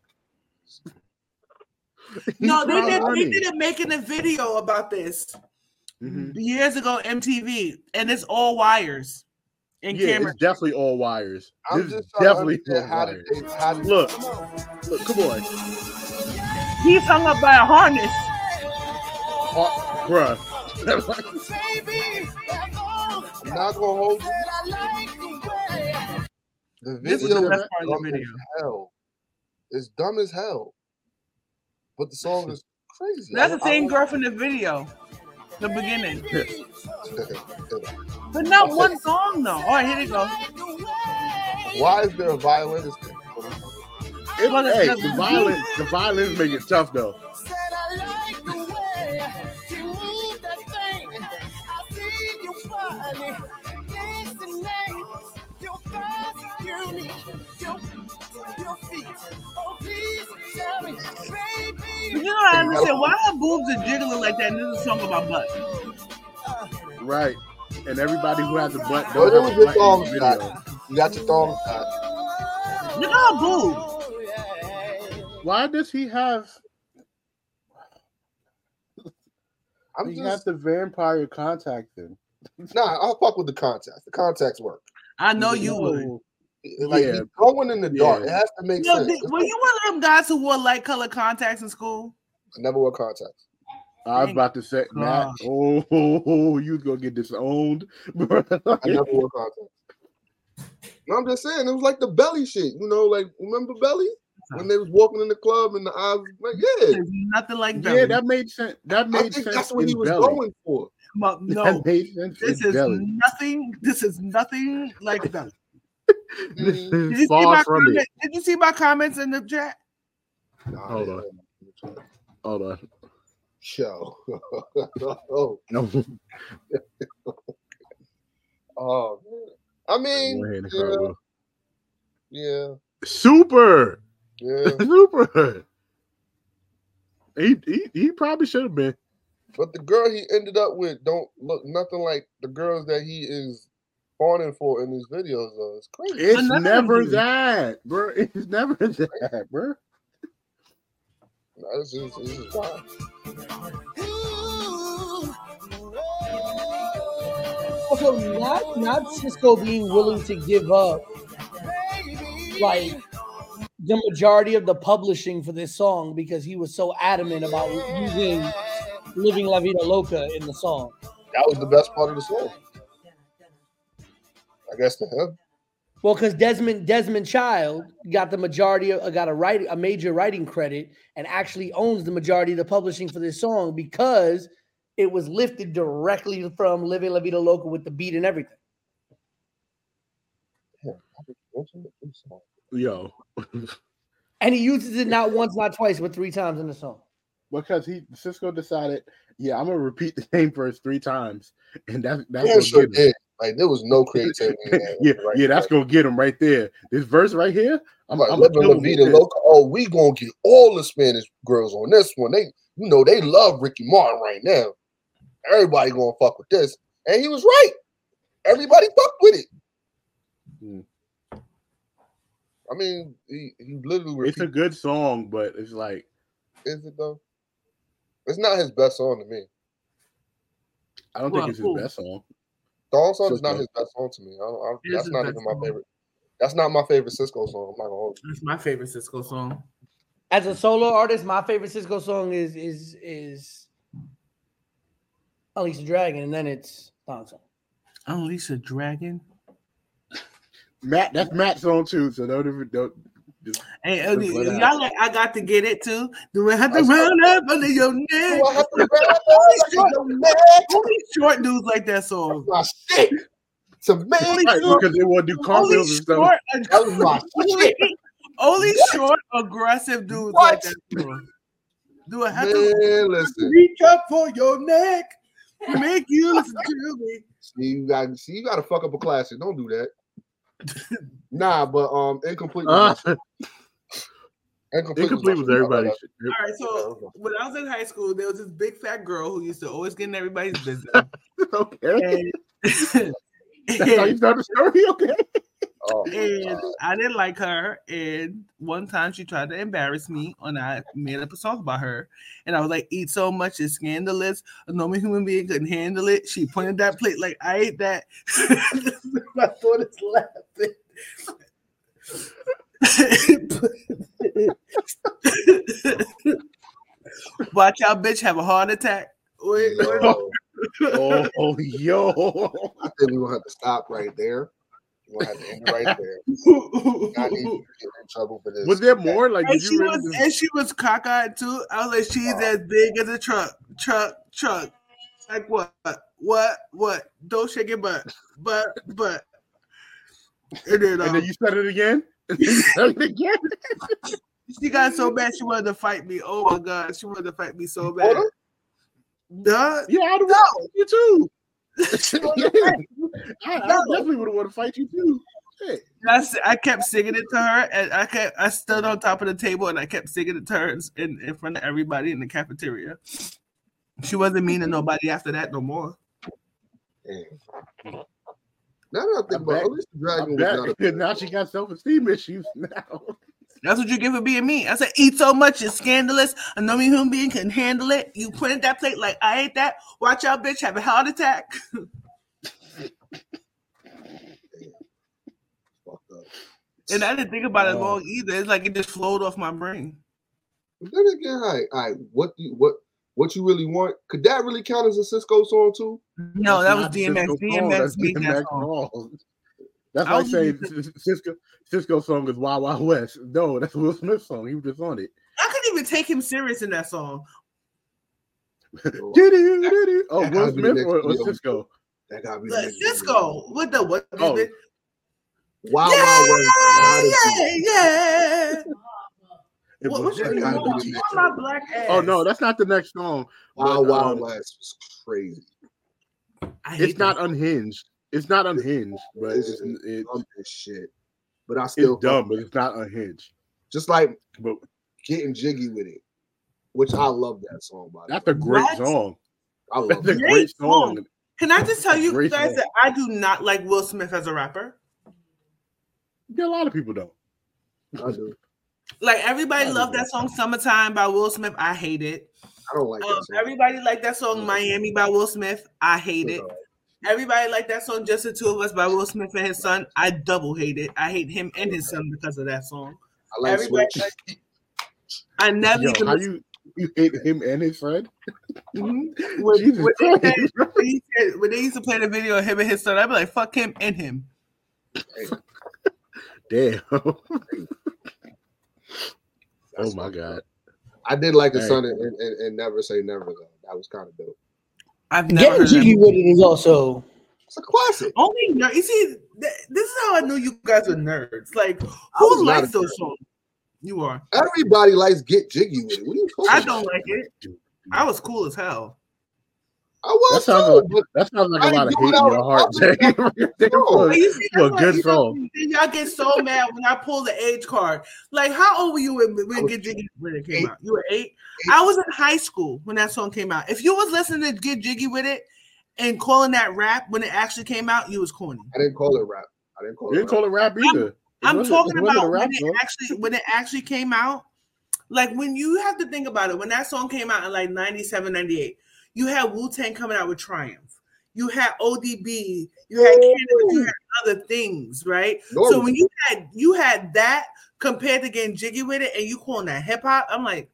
He's No, they crowd did. They running. did a making a video about this Mhm. years ago, M T V, and it's all wires and Yeah, camera. it's definitely all wires. I'm This is just trying definitely to understand all how wires. did they, how did, Look, look, come on, He's hung up by a harness. oh, bruh. I'm not gonna hold you. The This is video the is best part of dumb the video. as hell. It's dumb as hell. But the song is crazy. That's I- the same I- girl from the video, the beginning. But I not said- one song though. All right, here they go. Why is there a violinist? It, Well, hey, the- the violence, the violence make it tough though. But you know what I understand? Why her boobs are jiggling like that? And this is a song about butt. Right. And everybody who has a butt Oh, don't there have was a your butt in thong the shot. video. You got your thong shot. Look at her boob. Why does he have? I'm he just has the vampire contact thing. nah. I'll fuck with the contacts. The contacts work. I know you would. Like Yeah. he's going in the dark. Yeah. It has to make Yo, sense. did, It's were like- you one of them guys who wore light colored contacts in school? I never wore contacts. I was about to say, Matt. God. Oh, oh, oh, you was gonna get disowned, bro. I never wore contacts. No, I'm just saying it was like the belly shit. You know, like remember belly when they was walking in the club and the eyes was like yeah. There's nothing like Yeah, belly. that made sense. That I made think sense. that's what in he was belly. going for. Mo- no, That made sense. this in is belly. nothing. This is nothing like belly. This Did you, is see far my from comment, it. did you see my comments in the chat? Nah, Hold yeah. on. Hold on. Show. oh, No. oh man. I mean, Go ahead and yeah, cover. yeah, Super. yeah. Super. He, he he probably should have been. But the girl he ended up with don't look nothing like the girls that he is fawning for in his videos. Though. It's crazy. It's Another never dude. that, bro. It's never that, bro. Nah, this is this is wild. Also, not not Cisco being willing to give up like the majority of the publishing for this song because he was so adamant about using "Living La Vida Loca" in the song. That was the best part of the song. I guess to him. Well, because Desmond Desmond Child got the majority of got a write a major writing credit and actually owns the majority of the publishing for this song because it was lifted directly from "Living La Vida Loca" with the beat and everything. Yo. And he uses it not once, not twice, but three times in the song. Because he Cisco decided, yeah, I'm gonna repeat the same verse three times, and that's that's Yeah, gonna sure get him. did. Like there was no creativity. In that. yeah, Right yeah, that's there. gonna get him right there. This verse right here, I'm, Like, I'm living gonna La kill him Vida with this. Loca. Oh, we gonna get all the Spanish girls on this one. They, you know, they love Ricky Martin right now. Everybody gonna fuck with this, and he was right. Everybody fucked with it. Hmm. I mean, he, he literally. It's a repeat- good song, but it's like Is it though? It's not his best song to me. I don't Well, think it's his cool. best song. Thong song is Cisco. not his best song to me. I, I, It is that's his not best even my song. favorite. That's not my favorite Cisco song. I'm not gonna hold you. That's my favorite Cisco song. As a solo artist, my favorite Cisco song is is is Unleash the Dragon, and then it's Thong Song. Unleash a Dragon. Matt, that's Matt's song too. So don't even don't. Just, Hey, uh, Just let it y'all like I got to get it too. Do I have to That's run up under your neck? Do I have to Only short, rap? only short dudes like that song. My shit. It's amazing. Only right, short, because they want to do only cartwheels and stuff. short, That was my shit. only short aggressive dudes What? like that song. Do I have to Man, listen. reach up for your neck? Make you listen to me. See, you got see, you got to fuck up a classic. Don't do that. Nah, but um, incomplete. Uh, Was incomplete, Incomplete was my shit. everybody's shit. All right, so when I was in high school, there was this big fat girl who used to always get in everybody's business. Okay. And, That's how you start the story, okay? Oh, and I didn't like her. And one time she tried to embarrass me, and I made up a song about her. And I was like, "Eat so much is scandalous. A normal human being couldn't handle it." She pointed that plate like I ate that. My daughter's laughing. Watch out, bitch, have a heart attack. Wait, wait. no. Oh, oh, yo. I think we're gonna have to stop right there. We're gonna have to end it right there. I need you to get in trouble for this. Was there more? Like, And did she you really was just... and she was cockeyed too. I was like, she's as big as a truck, truck, truck. Like what? What? What? Don't shake your butt, butt, butt. And then, um, And then you said it again? And then you said it again? she got so bad she wanted to fight me. Oh my god, she wanted to fight me so bad. Hold Duh. Yeah, I'd have no. you too. yeah. I, I definitely would have wanted to fight you too. Shit. I, s- I kept singing it to her, and I kept I stood on top of the table and I kept singing it to her in, in front of everybody in the cafeteria. She wasn't mean to nobody after that no more. Damn. Now that I think I about bet- it, at least the I Dragon was not a bet. Now she got self-esteem issues now. That's what you get for being me. I said, eat so much, it's scandalous. A normal human being can handle it. You printed that plate like I ate that. Watch out, bitch, have a heart attack. Fucked up. And I didn't think about it Oh. long either. It's like it just flowed off my brain. But then again, all right, all right, what do you, what what you really want? Could that really count as a Cisco song too? No, that That's was not D M X. Cisco D song, M X that's made D M that X song. song. That's I like was saying listening Cisco Cisco song is Wild Wild West. No, that's Will Smith's song. He was just on it. I couldn't even take him serious in that song. Doo-doo-doo-doo. Oh, that Will gotta be the Smith next or, or video. Cisco? That gotta be the Like, next video. Cisco, what the what? Oh. Baby? Wild Yeah, Wild West. yeah, Odyssey. yeah. It What, was what you that mean? gotta be On the next my one. black ass. Oh no, that's not the next song. Wild But, Wild um, West was crazy. I hate it's not that. unhinged. It's not unhinged, but It's it's it's, dumb as shit. But I still it's dumb, fuck but with it's not unhinged. it. Just like But Getting Jiggy with It, which I love that song by the that's a way. great What? song. I love That's a it. Great great song. song. Can I just tell you Great guys song. that I do not like Will Smith as a rapper? Yeah, a lot of people don't. I do. Like everybody I do loved that song "Summertime" by Will Smith. I hate it. I don't like Um, that song. everybody liked that song "Miami" by Will Smith. I hate it. Everybody liked that song "Just the Two of Us" by Will Smith and his son. I double hate it. I hate him and his son because of that song. I like Everybody, Switch. I never Yo, even how listened- you you hate him and his friend? Mhm. when, Jesus when, they Christ. said, when, he said, when they used to play the video of him and his son, I'd be like, "Fuck him and him." Damn. Oh That's my fucked god. up. I did like his Hey. son and, and, and Never Say Never though. That was kind of dope. I've never Getting heard Jiggy that. with it is also. It's a classic. Only ner- you see, th- this is how I knew you guys were nerds. Like, I was who not likes a those nerd. songs? You are. Everybody likes Get Jiggy with It. What are you talking I about? don't like it. I was cool as hell. I That was sounds too, like but that sounds like I a lot of didn't hate do in it your out heart, of Jay. public. For- No. But you see, for a that's good why, song. you know, y'all get so mad when I pull the age card. Like, how old were you when, I when was Get Jiggy when it came eight. out? You were eight? Eight. I was in high school when that song came out. If you was listening to Get Jiggy with It and calling that rap when it actually came out, you was corny. I didn't call it rap. I didn't call You it didn't rap. call it rap either. It I'm wasn't- talking it wasn't about a rap when it song. actually when it actually came out. Like when you have to think about it, when that song came out in like ninety-seven, ninety-eight, you had Wu-Tang coming out with Triumph. You had O D B, you had Canada, you had other things, right? Normal. So when you had you had that compared to Getting Jiggy with It and you calling that hip hop, I'm like,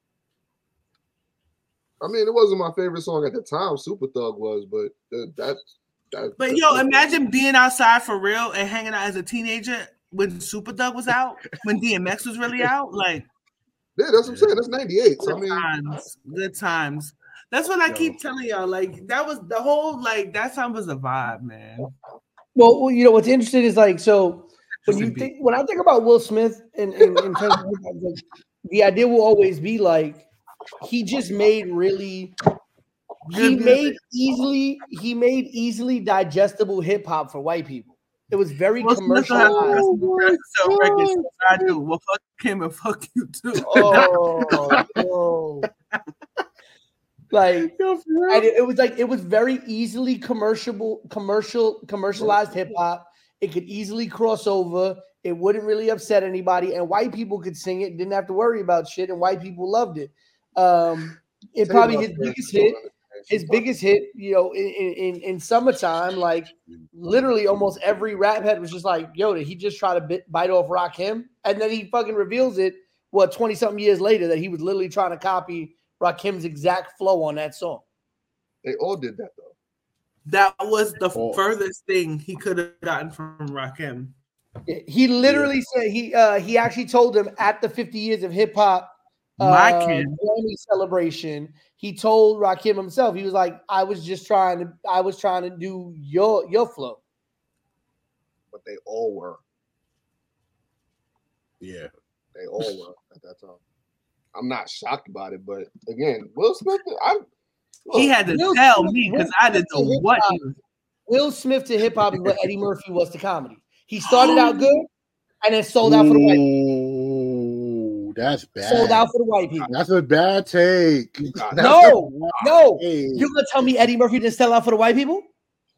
I mean, it wasn't my favorite song at the time. Super Thug was, but that that. that but that- yo, imagine being outside for real and hanging out as a teenager when Super Thug was out, when D M X was really out. Like, yeah, that's what I'm saying. That's ninety-eight. So I good mean, times, good times. That's what I Yo. keep telling y'all. Like, that was the whole like that time was a vibe, man. Well, well, you know what's interesting is like so when you Justin think when I think about Will Smith in, in, in terms of like, the idea will always be like he just made really he Good made easily he made easily digestible hip hop for white people. It was very Will Smith don't have commercialized. to press to sell records. I do. Well, fuck him and fuck you too. Oh, no. Like Yo, for real. and it, it was like it was very easily commercial commercial commercialized hip hop. It could easily cross over. It wouldn't really upset anybody, and white people could sing it, didn't have to worry about shit, and white people loved it. Um, it tell probably you about his that. biggest hit, his biggest hit, you know, in, in in summertime, like literally almost every rap head was just like, "Yo, did he just try to bit, bite off Rakim?" And then he fucking reveals it, what twenty something years later, that he was literally trying to copy Rakim's exact flow on that song. They all did that though. That was the Oh. furthest thing he could have gotten from Rakim. He literally said he uh he actually told him at the fifty years of hip hop My uh, kid. Grammy celebration. He told Rakim himself, he was like, "I was just trying to, I was trying to do your your flow." But they all were. Yeah. They all were at that time. I'm not shocked about it, but again, Will Smith, I He had to Will tell Smith- me Will because I didn't Smith know to what hip-hop- he was. Will Smith to hip hop is what Eddie Murphy was to comedy. He started out good and then sold out for the white people. Ooh, that's bad. Sold out for the white people. That's a bad take. Nah, No, no. Hey. You're gonna tell me Eddie Murphy didn't sell out for the white people?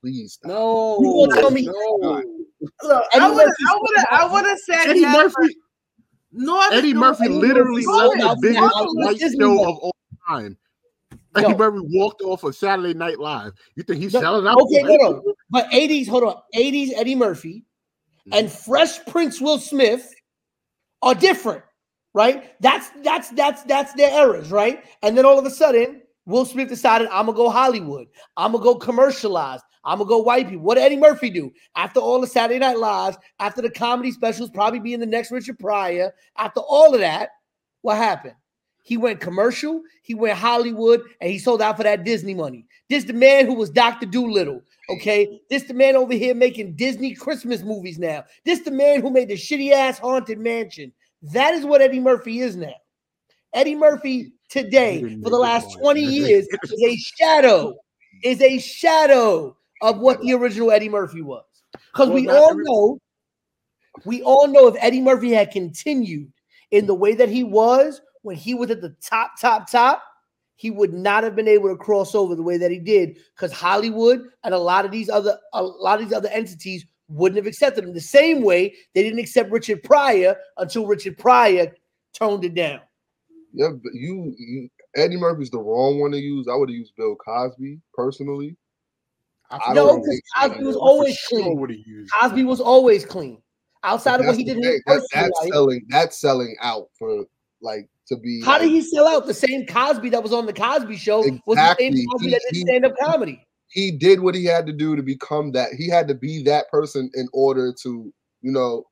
Please stop. No, You gonna tell me? no. Look, Eddie I would have, Murphy- I would have, I would have said Eddie yes. Murphy, Northern Eddie Dude- Murphy Eddie literally Murphy left the sold out biggest for that white Disney show movie. of all time. Yo. Eddie Murphy walked off of Saturday Night Live. You think he's No, selling out? okay, for no, white no. people? But eighties, hold on. eighties Eddie Murphy and Fresh Prince Will Smith are different, right? That's that's that's that's their eras, right? And then all of a sudden, Will Smith decided, I'm gonna go Hollywood. I'm gonna go commercialized. I'm gonna go white people. What did Eddie Murphy do? After all the Saturday Night Lives, after the comedy specials, probably being the next Richard Pryor, after all of that, what happened? He went commercial, he went Hollywood, and he sold out for that Disney money. This the man who was Doctor Dolittle, okay? This the man over here making Disney Christmas movies now. This the man who made the shitty-ass Haunted Mansion. That is what Eddie Murphy is now. Eddie Murphy today, for the last twenty years, is a shadow, is a shadow of what the original Eddie Murphy was. Because Well, we not all every- know, we all know if Eddie Murphy had continued in the way that he was when he was at the top, top, top, he would not have been able to cross over the way that he did because Hollywood and a lot of these other a lot of these other entities wouldn't have accepted him the same way they didn't accept Richard Pryor until Richard Pryor toned it down. Yeah, but you, you Eddie Murphy's the wrong one to use. I would have used Bill Cosby personally. I No, don't because think Cosby was Eddie always sure clean. would've used Cosby was always clean. Outside of what That's he the did in his thing. That- personal that's life. selling. That's selling out for like to be. How like, did he sell out? The same Cosby that was on the Cosby Show was the Exactly. same Cosby He- that did he- stand-up comedy. He did what he had to do to become that. He had to be that person in order to, you know,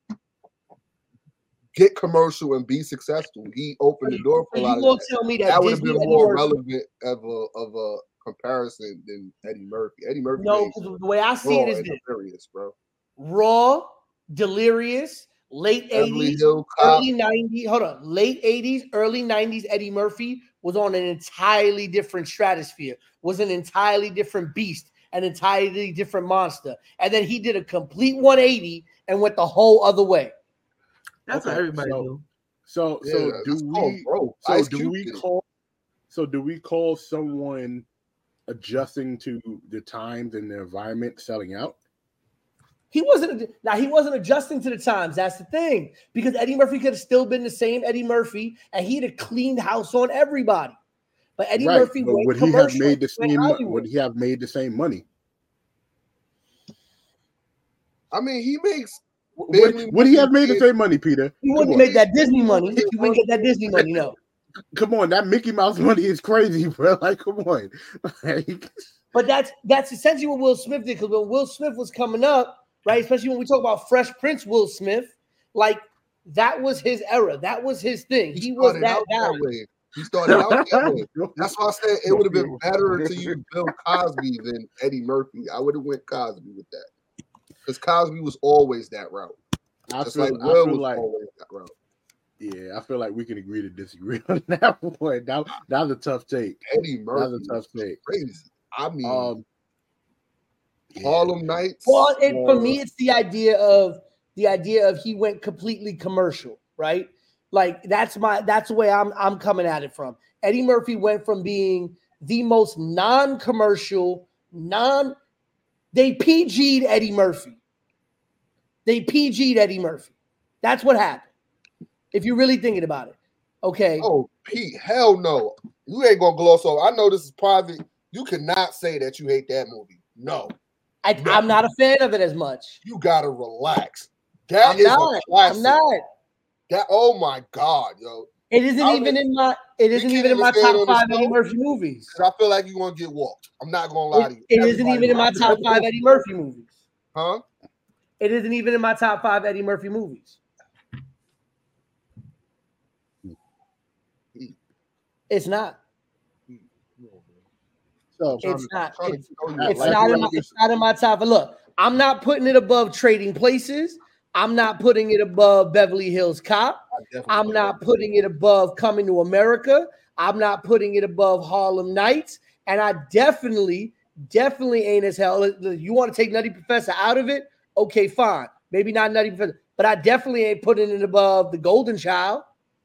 get commercial and be successful. He opened the door for a So lot you of gonna that. tell me that That would have Disney been Eddie more Murphy- relevant of a of a comparison than Eddie Murphy. Eddie Murphy. No, made 'cause the way I see Raw it is and this. Delirious, bro. Raw, Delirious, late Beverly eighties, Hill Cop. early nineties. Hold on, late eighties, early nineties. Eddie Murphy was on an entirely different stratosphere. Was an entirely different beast, an entirely different monster. And then he did a complete one eighty and went the whole other way. That's Okay, what everybody so- do. So, Yeah, so that's do called we? growth. So Ice do Cube we did it. call? So do we call someone adjusting to the times and the environment selling out? He wasn't now he wasn't adjusting to the times. That's the thing. Because Eddie Murphy could have still been the same Eddie Murphy and he'd have cleaned house on everybody. But Eddie Right, Murphy but went would he have commercial, made the went same? Hollywood. Would he have made the same money? I mean, he makes. Would, family would he have made the movies. same money, Peter? He Come wouldn't on. make that Disney money. He wouldn't get that Disney money, no. Come on, that Mickey Mouse money is crazy, bro. Like, come on. Like, But that's that's essentially what Will Smith did. Because when Will Smith was coming up, right, especially when we talk about Fresh Prince Will Smith, like that was his era. That was his thing. He, was started that out guy. that way. He started out that way. That's why I said it would have been better to use Bill Cosby than Eddie Murphy. I would have went Cosby with that because Cosby was always that route. I Just feel, like I Will feel was like, always that route. yeah, I feel like we can agree to disagree on that one. That, that was a tough take. Eddie That Murphy was a tough was take. crazy. I mean, Um, yeah. Harlem Nights. Well, it, for or- me, it's the idea of the idea of he went completely commercial, right? Like that's my that's the way I'm I'm coming at it from. Eddie Murphy went from being the most non-commercial, non they P G'd Eddie Murphy. They P G'd Eddie Murphy. That's what happened. If you're really thinking about it. Okay. Oh, Pete, hell no. You ain't gonna gloss over. I know this is private. You cannot say that you hate that movie. No, I, no. I'm not a fan of it as much. You gotta relax. That I'm is not. a classic. I'm not. That oh my god, yo. It isn't I even mean, in my it we isn't can't even in my even say it top on the five show. Eddie Murphy movies. 'Cause I feel like you're gonna get walked. I'm not gonna lie to you. It, it isn't Everybody even in my knows. top five Eddie Murphy movies. Huh? It isn't even in my top five Eddie Murphy movies. It's not. So, It's not. trying to It's, show you it's like- not in my, it's not in my top. Look, I'm not putting it above Trading Places. I'm not putting it above Beverly Hills Cop. I definitely I'm put not that. putting it above Coming to America. I'm not putting it above Harlem Nights. And I definitely, definitely ain't as hell. You want to take Nutty Professor out of it? Okay, fine. Maybe not Nutty Professor. But I definitely ain't putting it above The Golden Child.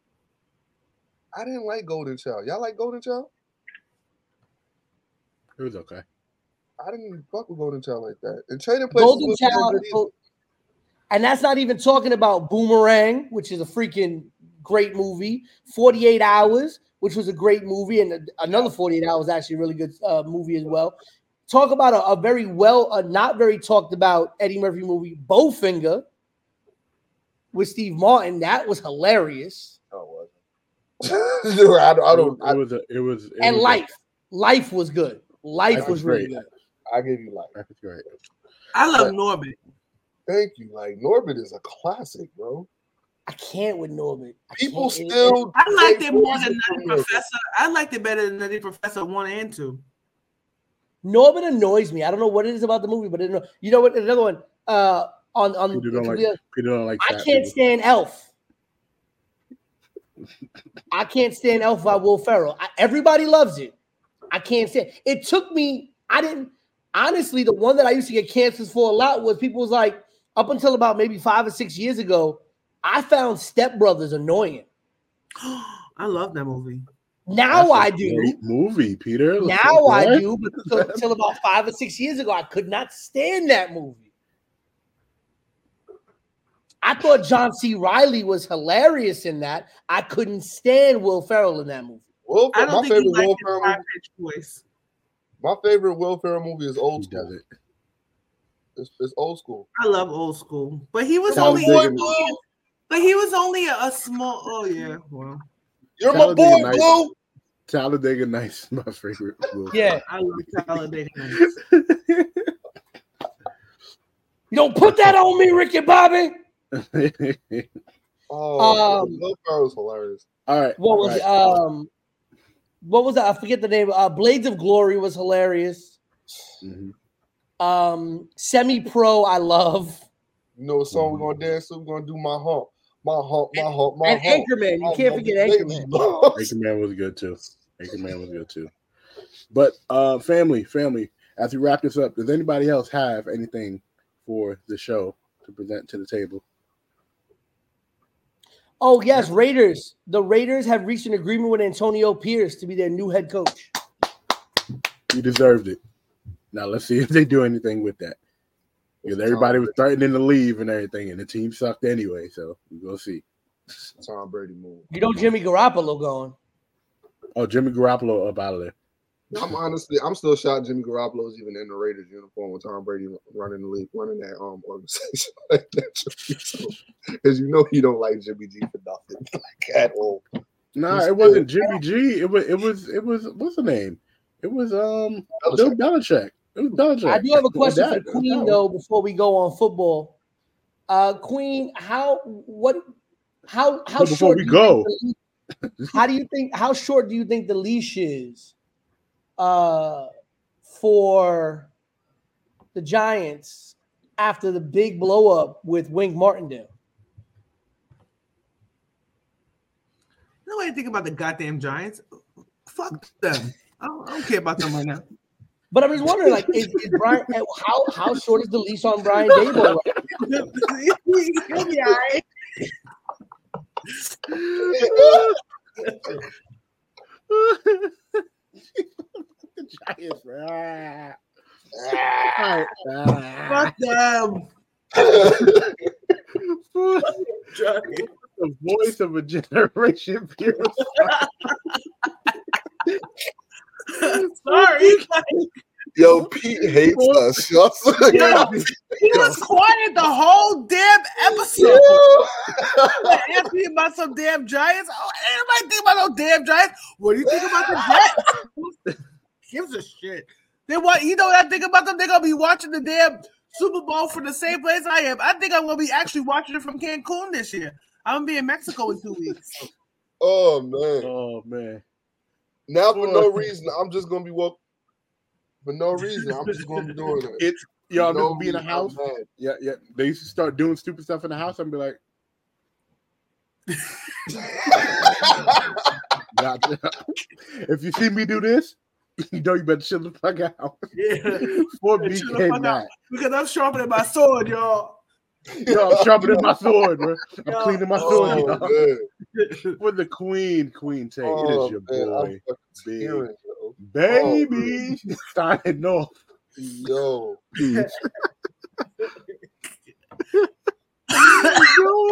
I didn't like Golden Child. Y'all like Golden Child? it was okay. I didn't fuck with Golden Child like that. And Trading Places Golden was no Child, good either. and that's not even talking about Boomerang, which is a freaking great movie. forty-eight hours, which was a great movie, and another forty-eight hours actually a really good uh, movie as well. Talk about a, a very well, uh, not very talked about Eddie Murphy movie, Bowfinger, with Steve Martin. That was hilarious. Oh, it wasn't. Dude, I, don't- I don't. It was. A, it was. It And was a- Life, Life was good. Life, Life was was really great. good. I give you like. That's great. I love But- Norbit. Thank you. Like Norbit is a classic, bro. I can't with Norbit. I People can't- it- still. I liked say it more movies than are Nutty Norbit. Professor. I liked it better than Nutty Professor one and two. Norbit annoys me. I don't know what it is about the movie, but it, anno- you know what? Another one. Uh, on on. Peter don't like. Peter don't like. I fat can't people. stand Elf. I can't stand Elf by Will Ferrell. I, everybody loves it. I can't stand it. It took me. I didn't. Honestly, the one that I used to get cancers for a lot was people was like, up until about maybe five or six years ago, I found Step Brothers annoying. I love that movie. Now That's a I do. great movie, Peter. Now I What? do, but until, until about five or six years ago, I could not stand that movie. I thought John C. Riley was hilarious in that. I couldn't stand Will Ferrell in that movie. Will, I my don't think favorite you like Will his Ferrell high movie. pitched voice. My favorite Will Ferrell movie is Old He School. does it. It's, it's Old School. I love Old School, but he was Talladega only, Nights. but he was only a, a small. Oh yeah, well, You're my Talladega boy, Nights. Blue. Talladega Nights is my favorite. Will Yeah. I love Talladega Nights. You don't put that on me, Ricky Bobby. Ferrell. Oh, Um, Will Ferrell's hilarious. All right. What was right. um, what was that? I forget the name. Uh, Blades of Glory was hilarious. Mhm. Um, Semi Pro, I love. You know what song we're gonna dance to? We're gonna do my hump, my hump, my hump, my And hump. Anchorman, you I can't love forget the Anchorman. lazy love. Anchorman was good too. Anchorman was good too. But uh, family, family. As we wrap this up, does anybody else have anything for the show to present to the table? Oh yes, Raiders. The Raiders have reached an agreement with Antonio Pierce to be their new head coach. You deserved it. Now let's see if they do anything with that. Because everybody was threatening to leave and everything, and the team sucked anyway. So we're gonna see. Tom Brady move. You know Jimmy Garoppolo going. Oh, Jimmy Garoppolo up out of there. I'm honestly, I'm still shocked Jimmy Garoppolo's even in the Raiders uniform with Tom Brady running the league, running that um organization like that. Because you know he don't like Jimmy G for nothing, like at all. Nah, He's it wasn't still- Jimmy G. It was it was it was what's the name? It was um Belichick. Bill Belichick. It was Belichick. I do have a question That- for Queen though before we go on football. Uh, Queen, how what how how But before short we do you go. think the leash- how do you think how short do you think the leash is uh for the Giants after the big blow up with Wink Martindale? You know what I think about the goddamn Giants? Fuck them. I don't, I don't care about them right now. But I'm just wondering, like, is, is Brian how how short is the leash on Brian Daboll? He'll be all right. The Giants, bro. Ah. Ah. Fuck them. The voice of a generation. Pure. Sorry. Yo, Pete hates us. Yo. Yo, he was quiet the whole damn episode. Asking about some damn Giants. Oh, anybody think about no damn Giants? What do you think about the Jets? Gives a shit. They want you know what I think about them? They're gonna be watching the damn Super Bowl from the same place I am. I think I'm gonna be actually watching it from Cancun this year. I'm gonna be in Mexico in two weeks. Oh man. Oh man. Now for no reason, I'm just gonna be walking. For no reason, I'm just gonna be doing it. It's y'all No just be in the reason, house. I'm mad. Yeah, yeah. They used to start doing stupid stuff in the house. I'd be like, gotcha. If you see me do this, you know you better chill the fuck out. Yeah. Before B Chill the came fuck back. out, because I'm sharpening my sword, y'all. Yo, I'm sharpening my sword, bro. I'm Yo. cleaning my sword. Oh, y'all. man. For the queen, Queen Tay. Oh, it is your man, I'm boy, fucking Big tearing, yo. Baby. Starting off. Yo. Yo.